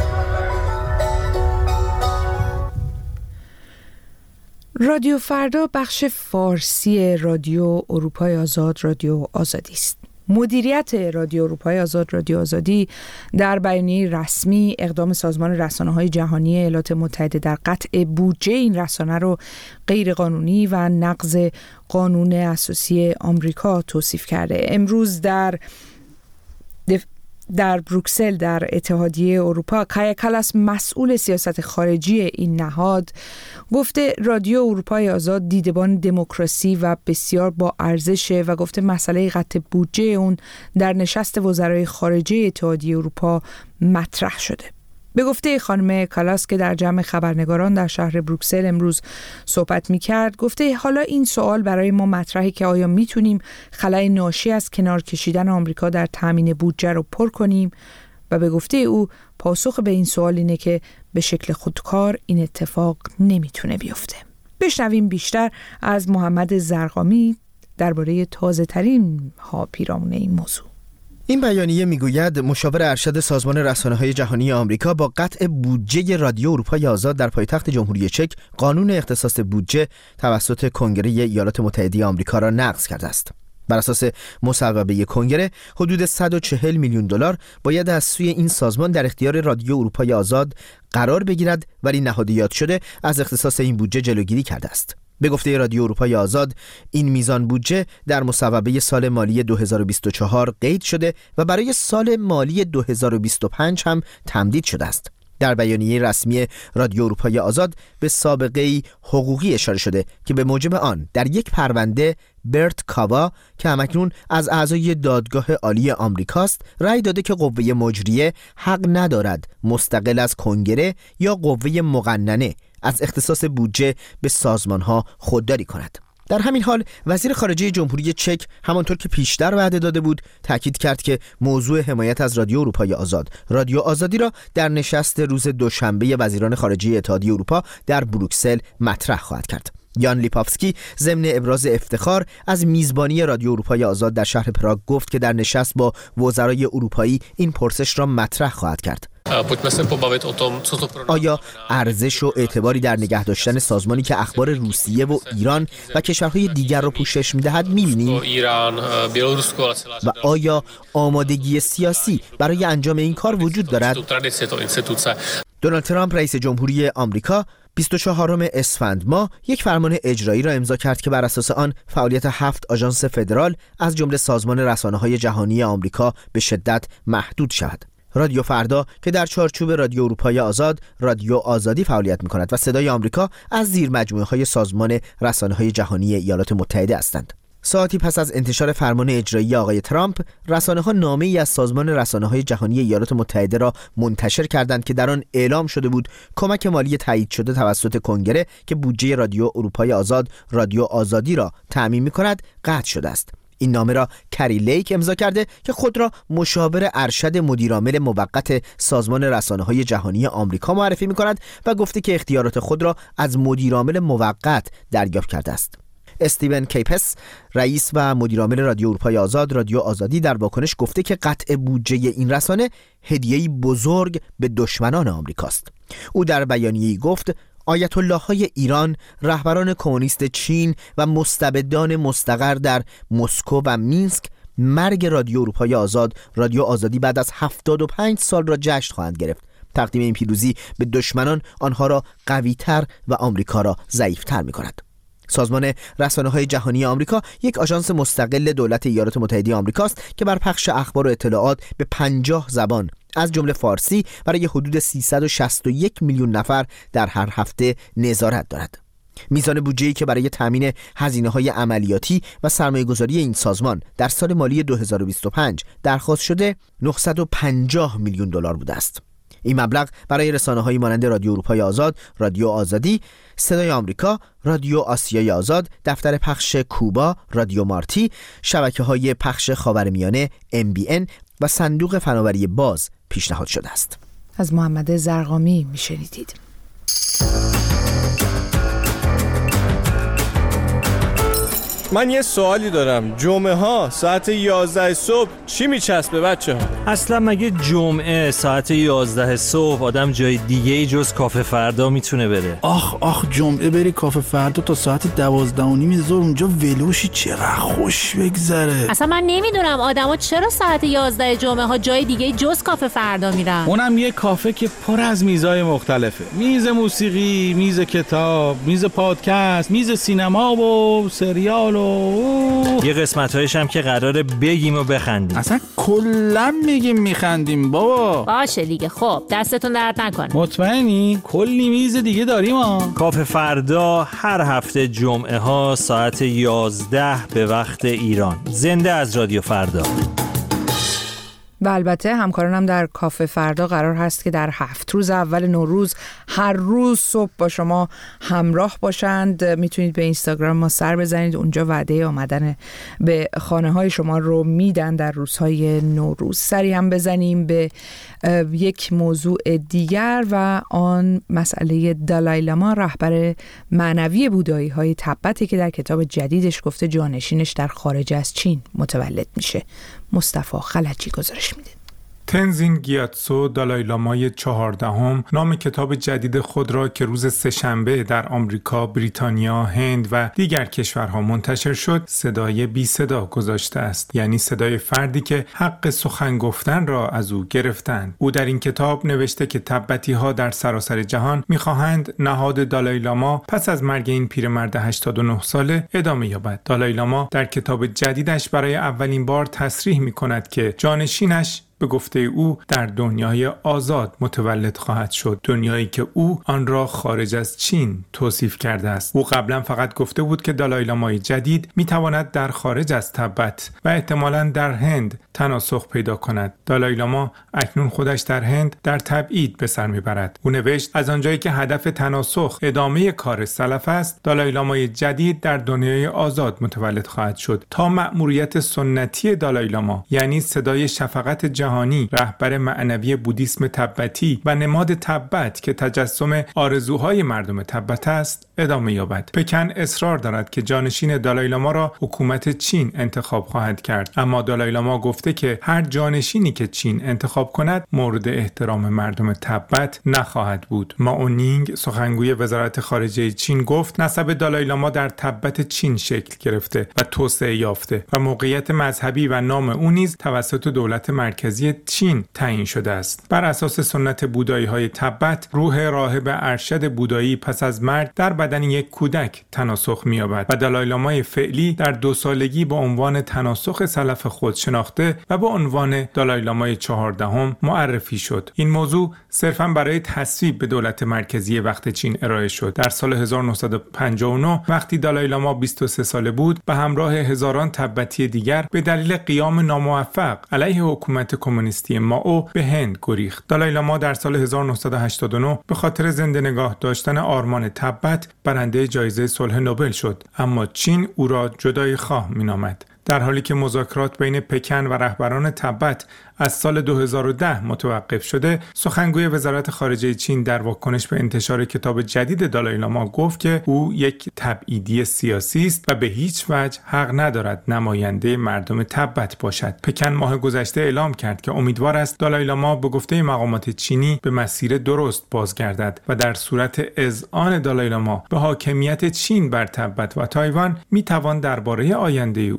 رادیو فردا بخش فارسی رادیو اروپای آزاد رادیو آزادی است. مدیریت رادیو اروپای آزاد رادیو آزادی در بیانیه رسمی اقدام سازمان رسانه‌های جهانی ایالات متحده در قطع بودجه این رسانه رو غیرقانونی و نقض قانون اساسی آمریکا توصیف کرده. امروز در دف... در بروکسل در اتحادیه اروپا، کایا کالاس مسئول سیاست خارجی این نهاد گفته رادیو اروپای آزاد دیدبان دموکراسی و بسیار با ارزشه و گفته مسئله قطع بودجه اون در نشست وزرای خارجه اتحادیه اروپا مطرح شده. به گفته خانم کالاس که در جمع خبرنگاران در شهر بروکسل امروز صحبت می‌کرد، گفته حالا این سوال برای ما مطرحه که آیا میتونیم خلأ ناشی از کنار کشیدن آمریکا در تامین بودجه رو پر کنیم؟ و به گفته او پاسخ به این سوال اینه که به شکل خودکار این اتفاق نمیتونه بیفته. بشنویم بیشتر از محمد زرقامی درباره تازه‌ترین ها پیرامون این موضوع. این بیانیه میگوید مشاور ارشد سازمان رسانه‌های جهانی آمریکا با قطع بودجه رادیو اروپای آزاد در پایتخت جمهوری چک قانون اختصاص بودجه توسط کنگره ایالات متحده آمریکا را نقض کرده است. بر اساس مصوبه کنگره حدود صد و چهل میلیون دلار باید از سوی این سازمان در اختیار رادیو اروپای آزاد قرار بگیرد، ولی نهاد یاد شده از اختصاص این بودجه جلوگیری کرده است. به گفته رادیو اروپای آزاد این میزان بودجه در مصوبه سال مالی دو هزار و بیست و چهار قید شده و برای سال مالی دو هزار و بیست و پنج هم تمدید شده است. در بیانیه رسمی رادیو اروپای آزاد به سابقه‌ای حقوقی اشاره شده که به موجب آن در یک پرونده برت کاوا که همکنون از اعضای دادگاه عالی آمریکاست رأی داده که قوه مجریه حق ندارد مستقل از کنگره یا قوه مقننه از اختصاص بودجه به سازمانها خودداری کند. در همین حال وزیر خارجه جمهوری چک همانطور که پیشتر وعده داده بود تاکید کرد که موضوع حمایت از رادیو اروپای آزاد رادیو آزادی را در نشست روز دوشنبه وزیران خارجه اتحادیه اروپا در بروکسل مطرح خواهد کرد. یان لیپافسکی ضمن ابراز افتخار از میزبانی رادیو اروپای آزاد در شهر پراگ گفت که در نشست با وزرای اروپایی این پرسش را مطرح خواهد کرد. آیا ارزش و اعتباری در نگه داشتن سازمانی که اخبار روسیه و ایران و کشورهای دیگر را پوشش می‌دهد می‌بینیم؟ و آیا آمادگی سیاسی برای انجام این کار وجود دارد؟ دونالد ترامپ رئیس جمهوری آمریکا بیست و چهارم اسفند ماه یک فرمان اجرایی را امضا کرد که بر اساس آن فعالیت هفت آژانس فدرال از جمله سازمان رسانه‌های جهانی آمریکا به شدت محدود شود. رادیو فردا که در چارچوب رادیو اروپای آزاد رادیو آزادی فعالیت می‌کند و صدای آمریکا از زیر مجموعه‌های سازمان رسانه‌های جهانی ایالات متحده هستند. ساعتی پس از انتشار فرمان اجرایی آقای ترامپ، رسانه‌ها نامه‌ای از سازمان رسانه‌های جهانی ایالات متحده را منتشر کردند که در آن اعلام شده بود کمک مالی تایید شده توسط کنگره که بودجه رادیو اروپای آزاد رادیو آزادی را تأمین می‌کند قطع شده است. این نامه را کری لیک امضا کرده که خود را مشاور ارشد مدیرعامل موقت سازمان رسانه‌های جهانی آمریکا معرفی می‌کند و گفته که اختیارات خود را از مدیرعامل موقت دریافت کرده است. استیون کیپس رئیس و مدیرعامل رادیو اروپای آزاد رادیو آزادی در واکنش گفته که قطع بودجه این رسانه هدیه‌ای بزرگ به دشمنان آمریکاست. او در بیانیه‌ای گفت آیت الله های ایران، رهبران کمونیست چین و مستبدان مستقر در مسکو و مینسک مرگ رادیو اروپای آزاد رادیو آزادی بعد از هفتاد و پنج سال را جشن خواهند گرفت. تقدیم این پیروزی به دشمنان آنها را قوی‌تر و آمریکا را ضعیف‌تر می‌کند. سازمان رسانه‌های جهانی آمریکا یک آژانس مستقل دولت ایالات متحده آمریکاست که بر پخش اخبار و اطلاعات به پنجاه زبان از جمله فارسی برای حدود سیصد و شصت و یک میلیون نفر در هر هفته نظارت دارد. میزان بودجه‌ای که برای تامین هزینه‌های عملیاتی و سرمایه‌گذاری این سازمان در سال مالی دو هزار و بیست و پنج درخواست شده نهصد و پنجاه میلیون دلار بوده است. این مبلغ برای رسانه‌هایی مانند رادیو اروپای آزاد، رادیو آزادی، صدای آمریکا، رادیو آسیای آزاد، دفتر پخش کوبا، رادیو مارتی، شبکه‌های پخش خاورمیانه ام بی ان و صندوق فناوری باز پیشنهاد شده است. از محمد زرقامی میشنیدید. من یه سوالی دارم. جمعه ها ساعت یازده صبح چی میچسبه بچه ها؟ اصلا مگه جمعه ساعت یازده صبح آدم جای دیگه ای جز کافه فردا میتونه بره؟ آخ آخ جمعه بری کافه فردا تا ساعت دوازده و نیم ظهر اونجا ولوشی چقدر خوش بگذره. اصلا من نمیدونم آدما چرا ساعت یازده جمعه ها جای دیگه جز کافه فردا میرن. اونم یه کافه که پر از میزای مختلفه. میز موسیقی، میز کتاب، میز پادکست، میز سینما و سریال. اوه. یه قسمت‌هایش هم که قراره بگیم و بخندیم. اصلا کلا میگیم میخندیم بابا. باشه دیگه. خب دستتون درد نکنه. مطمئنی؟ کلی میز دیگه داریم ها. کافه فردا هر هفته جمعه ها ساعت یازده به وقت ایران. زنده از رادیو فردا. و البته همکارانم در کافه فردا قرار هست که در هفت روز اول نوروز هر روز صبح با شما همراه باشند. میتونید به اینستاگرام ما سر بزنید، اونجا وعده آمدن به خانه های شما رو میدن در روزهای نوروز. سری هم بزنیم به یک موضوع دیگر و آن مسئله دالای لاما، رهبر معنوی بودایی های تبتی که در کتاب جدیدش گفته جانشینش در خارج از چین متولد میشه. مصطفی خلجی گزارش میده. تنزین گیاتسو دالای لامای چهاردهم نام کتاب جدید خود را که روز سه‌شنبه در آمریکا، بریتانیا، هند و دیگر کشورها منتشر شد، صدای بی صدا گذاشته است، یعنی صدای فردی که حق سخن گفتن را از او گرفتند. او در این کتاب نوشته که تبتی‌ها در سراسر جهان می‌خواهند نهاد دالای لاما پس از مرگ این پیرمرد هشتاد و نه ساله ادامه یابد. دالای لاما در کتاب جدیدش برای اولین بار تصریح می‌کند که جانشینش به گفته او در دنیای آزاد متولد خواهد شد، دنیایی که او آن را خارج از چین توصیف کرده است. او قبلا فقط گفته بود که دالای لامای جدید میتواند در خارج از تبت و احتمالاً در هند تناسخ پیدا کند. دالای لاما اکنون خودش در هند در تبعید به سر میبرد. او نوشت از آنجایی که هدف تناسخ ادامه کار سلف است، دالای لامای جدید در دنیای آزاد متولد خواهد شد تا مأموریت سنتی دالای لاما، یعنی صدای شفقت جهانی، رهبر معنوی بودیسم تبتی و نماد تبت که تجسم آرزوهای مردم تبت است، ادامه یابد. پکن اصرار دارد که جانشین دالای لاما را حکومت چین انتخاب خواهد کرد، اما دالای لاما گفته که هر جانشینی که چین انتخاب کند مورد احترام مردم تبت نخواهد بود. مائو نینگ سخنگوی وزارت خارجه چین گفت نسب دالای لاما در تبت چین شکل گرفته و توسعه یافته و موقعیت مذهبی و نام او نیز توسط دولت مرکزی چین تعیین شده است. بر اساس سنت بودایی های تبت، روح راهب ارشد بودایی پس از مرگ در بدن یک کودک تناسخ می‌یابد و دالای لامای فعلی در دو سالگی به عنوان تناسخ سلف خود شناخته و به عنوان دالای لامای چهاردهم معرفی شد. این موضوع صرفاً برای تصویب به دولت مرکزی وقت چین ارائه شد. در سال هزار و نهصد و پنجاه و نه وقتی دالای لاما بیست و سه ساله بود، به همراه هزاران تبتی دیگر به دلیل قیام ناموفق علیه حکومت کمونیستی مائو به هند گریخت. دالای لاما در سال هزار و نهصد و هشتاد و نه به خاطر زنده نگاه داشتن آرمان تبت برنده جایزه صلح نوبل شد، اما چین او را جدای خواه مینامد. در حالی که مذاکرات بین پکن و رهبران تبت از سال دو هزار و ده متوقف شده، سخنگوی وزارت خارجه چین در واکنش به انتشار کتاب جدید دالای لاما گفت که او یک تبعیدی سیاسی است و به هیچ وجه حق ندارد نماینده مردم تبت باشد. پکن ماه گذشته اعلام کرد که امیدوار است دالای لاما به گفته مقامات چینی به مسیر درست بازگردد و در صورت اذعان دالای لاما به حاکمیت چین بر تبت و تایوان میتوان درباره آینده او گفت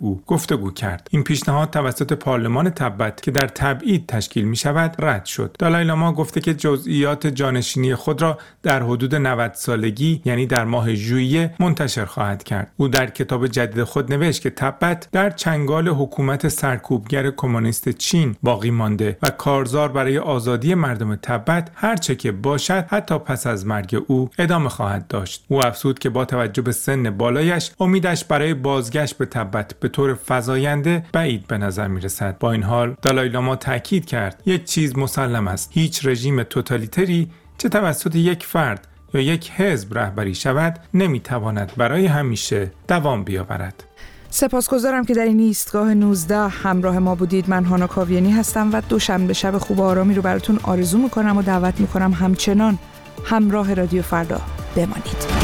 گفتگو کرد. این پیشنهاد توسط پارلمان تبت که در تبعید تشکیل می شود رد شد. دالای لاما گفته که جزئیات جانشینی خود را در حدود نود سالگی یعنی در ماه ژوئیه منتشر خواهد کرد. او در کتاب جدید خود نوشت که تبت در چنگال حکومت سرکوبگر کمونیست چین باقی مانده و کارزار برای آزادی مردم تبت هر چه که باشد حتی پس از مرگ او ادامه خواهد داشت. او افزود که با توجه به سن بالایش امیدش برای بازگشت به تبت به طور فزاینده بعید به نظر می رسد. با این حال دالای لاما تاکید کرد یک چیز مسلم است: هیچ رژیم توتالیتری چه توسط یک فرد یا یک حزب رهبری شود نمیتواند برای همیشه دوام بیاورد. سپاسگزارم که در این ایستگاه نوزده همراه ما بودید. من هانا کاویانی هستم و دوشنبه شب خوب و آرامی رو براتون آرزو میکنم و دعوت میکنم همچنان همراه رادیو فردا بمانید.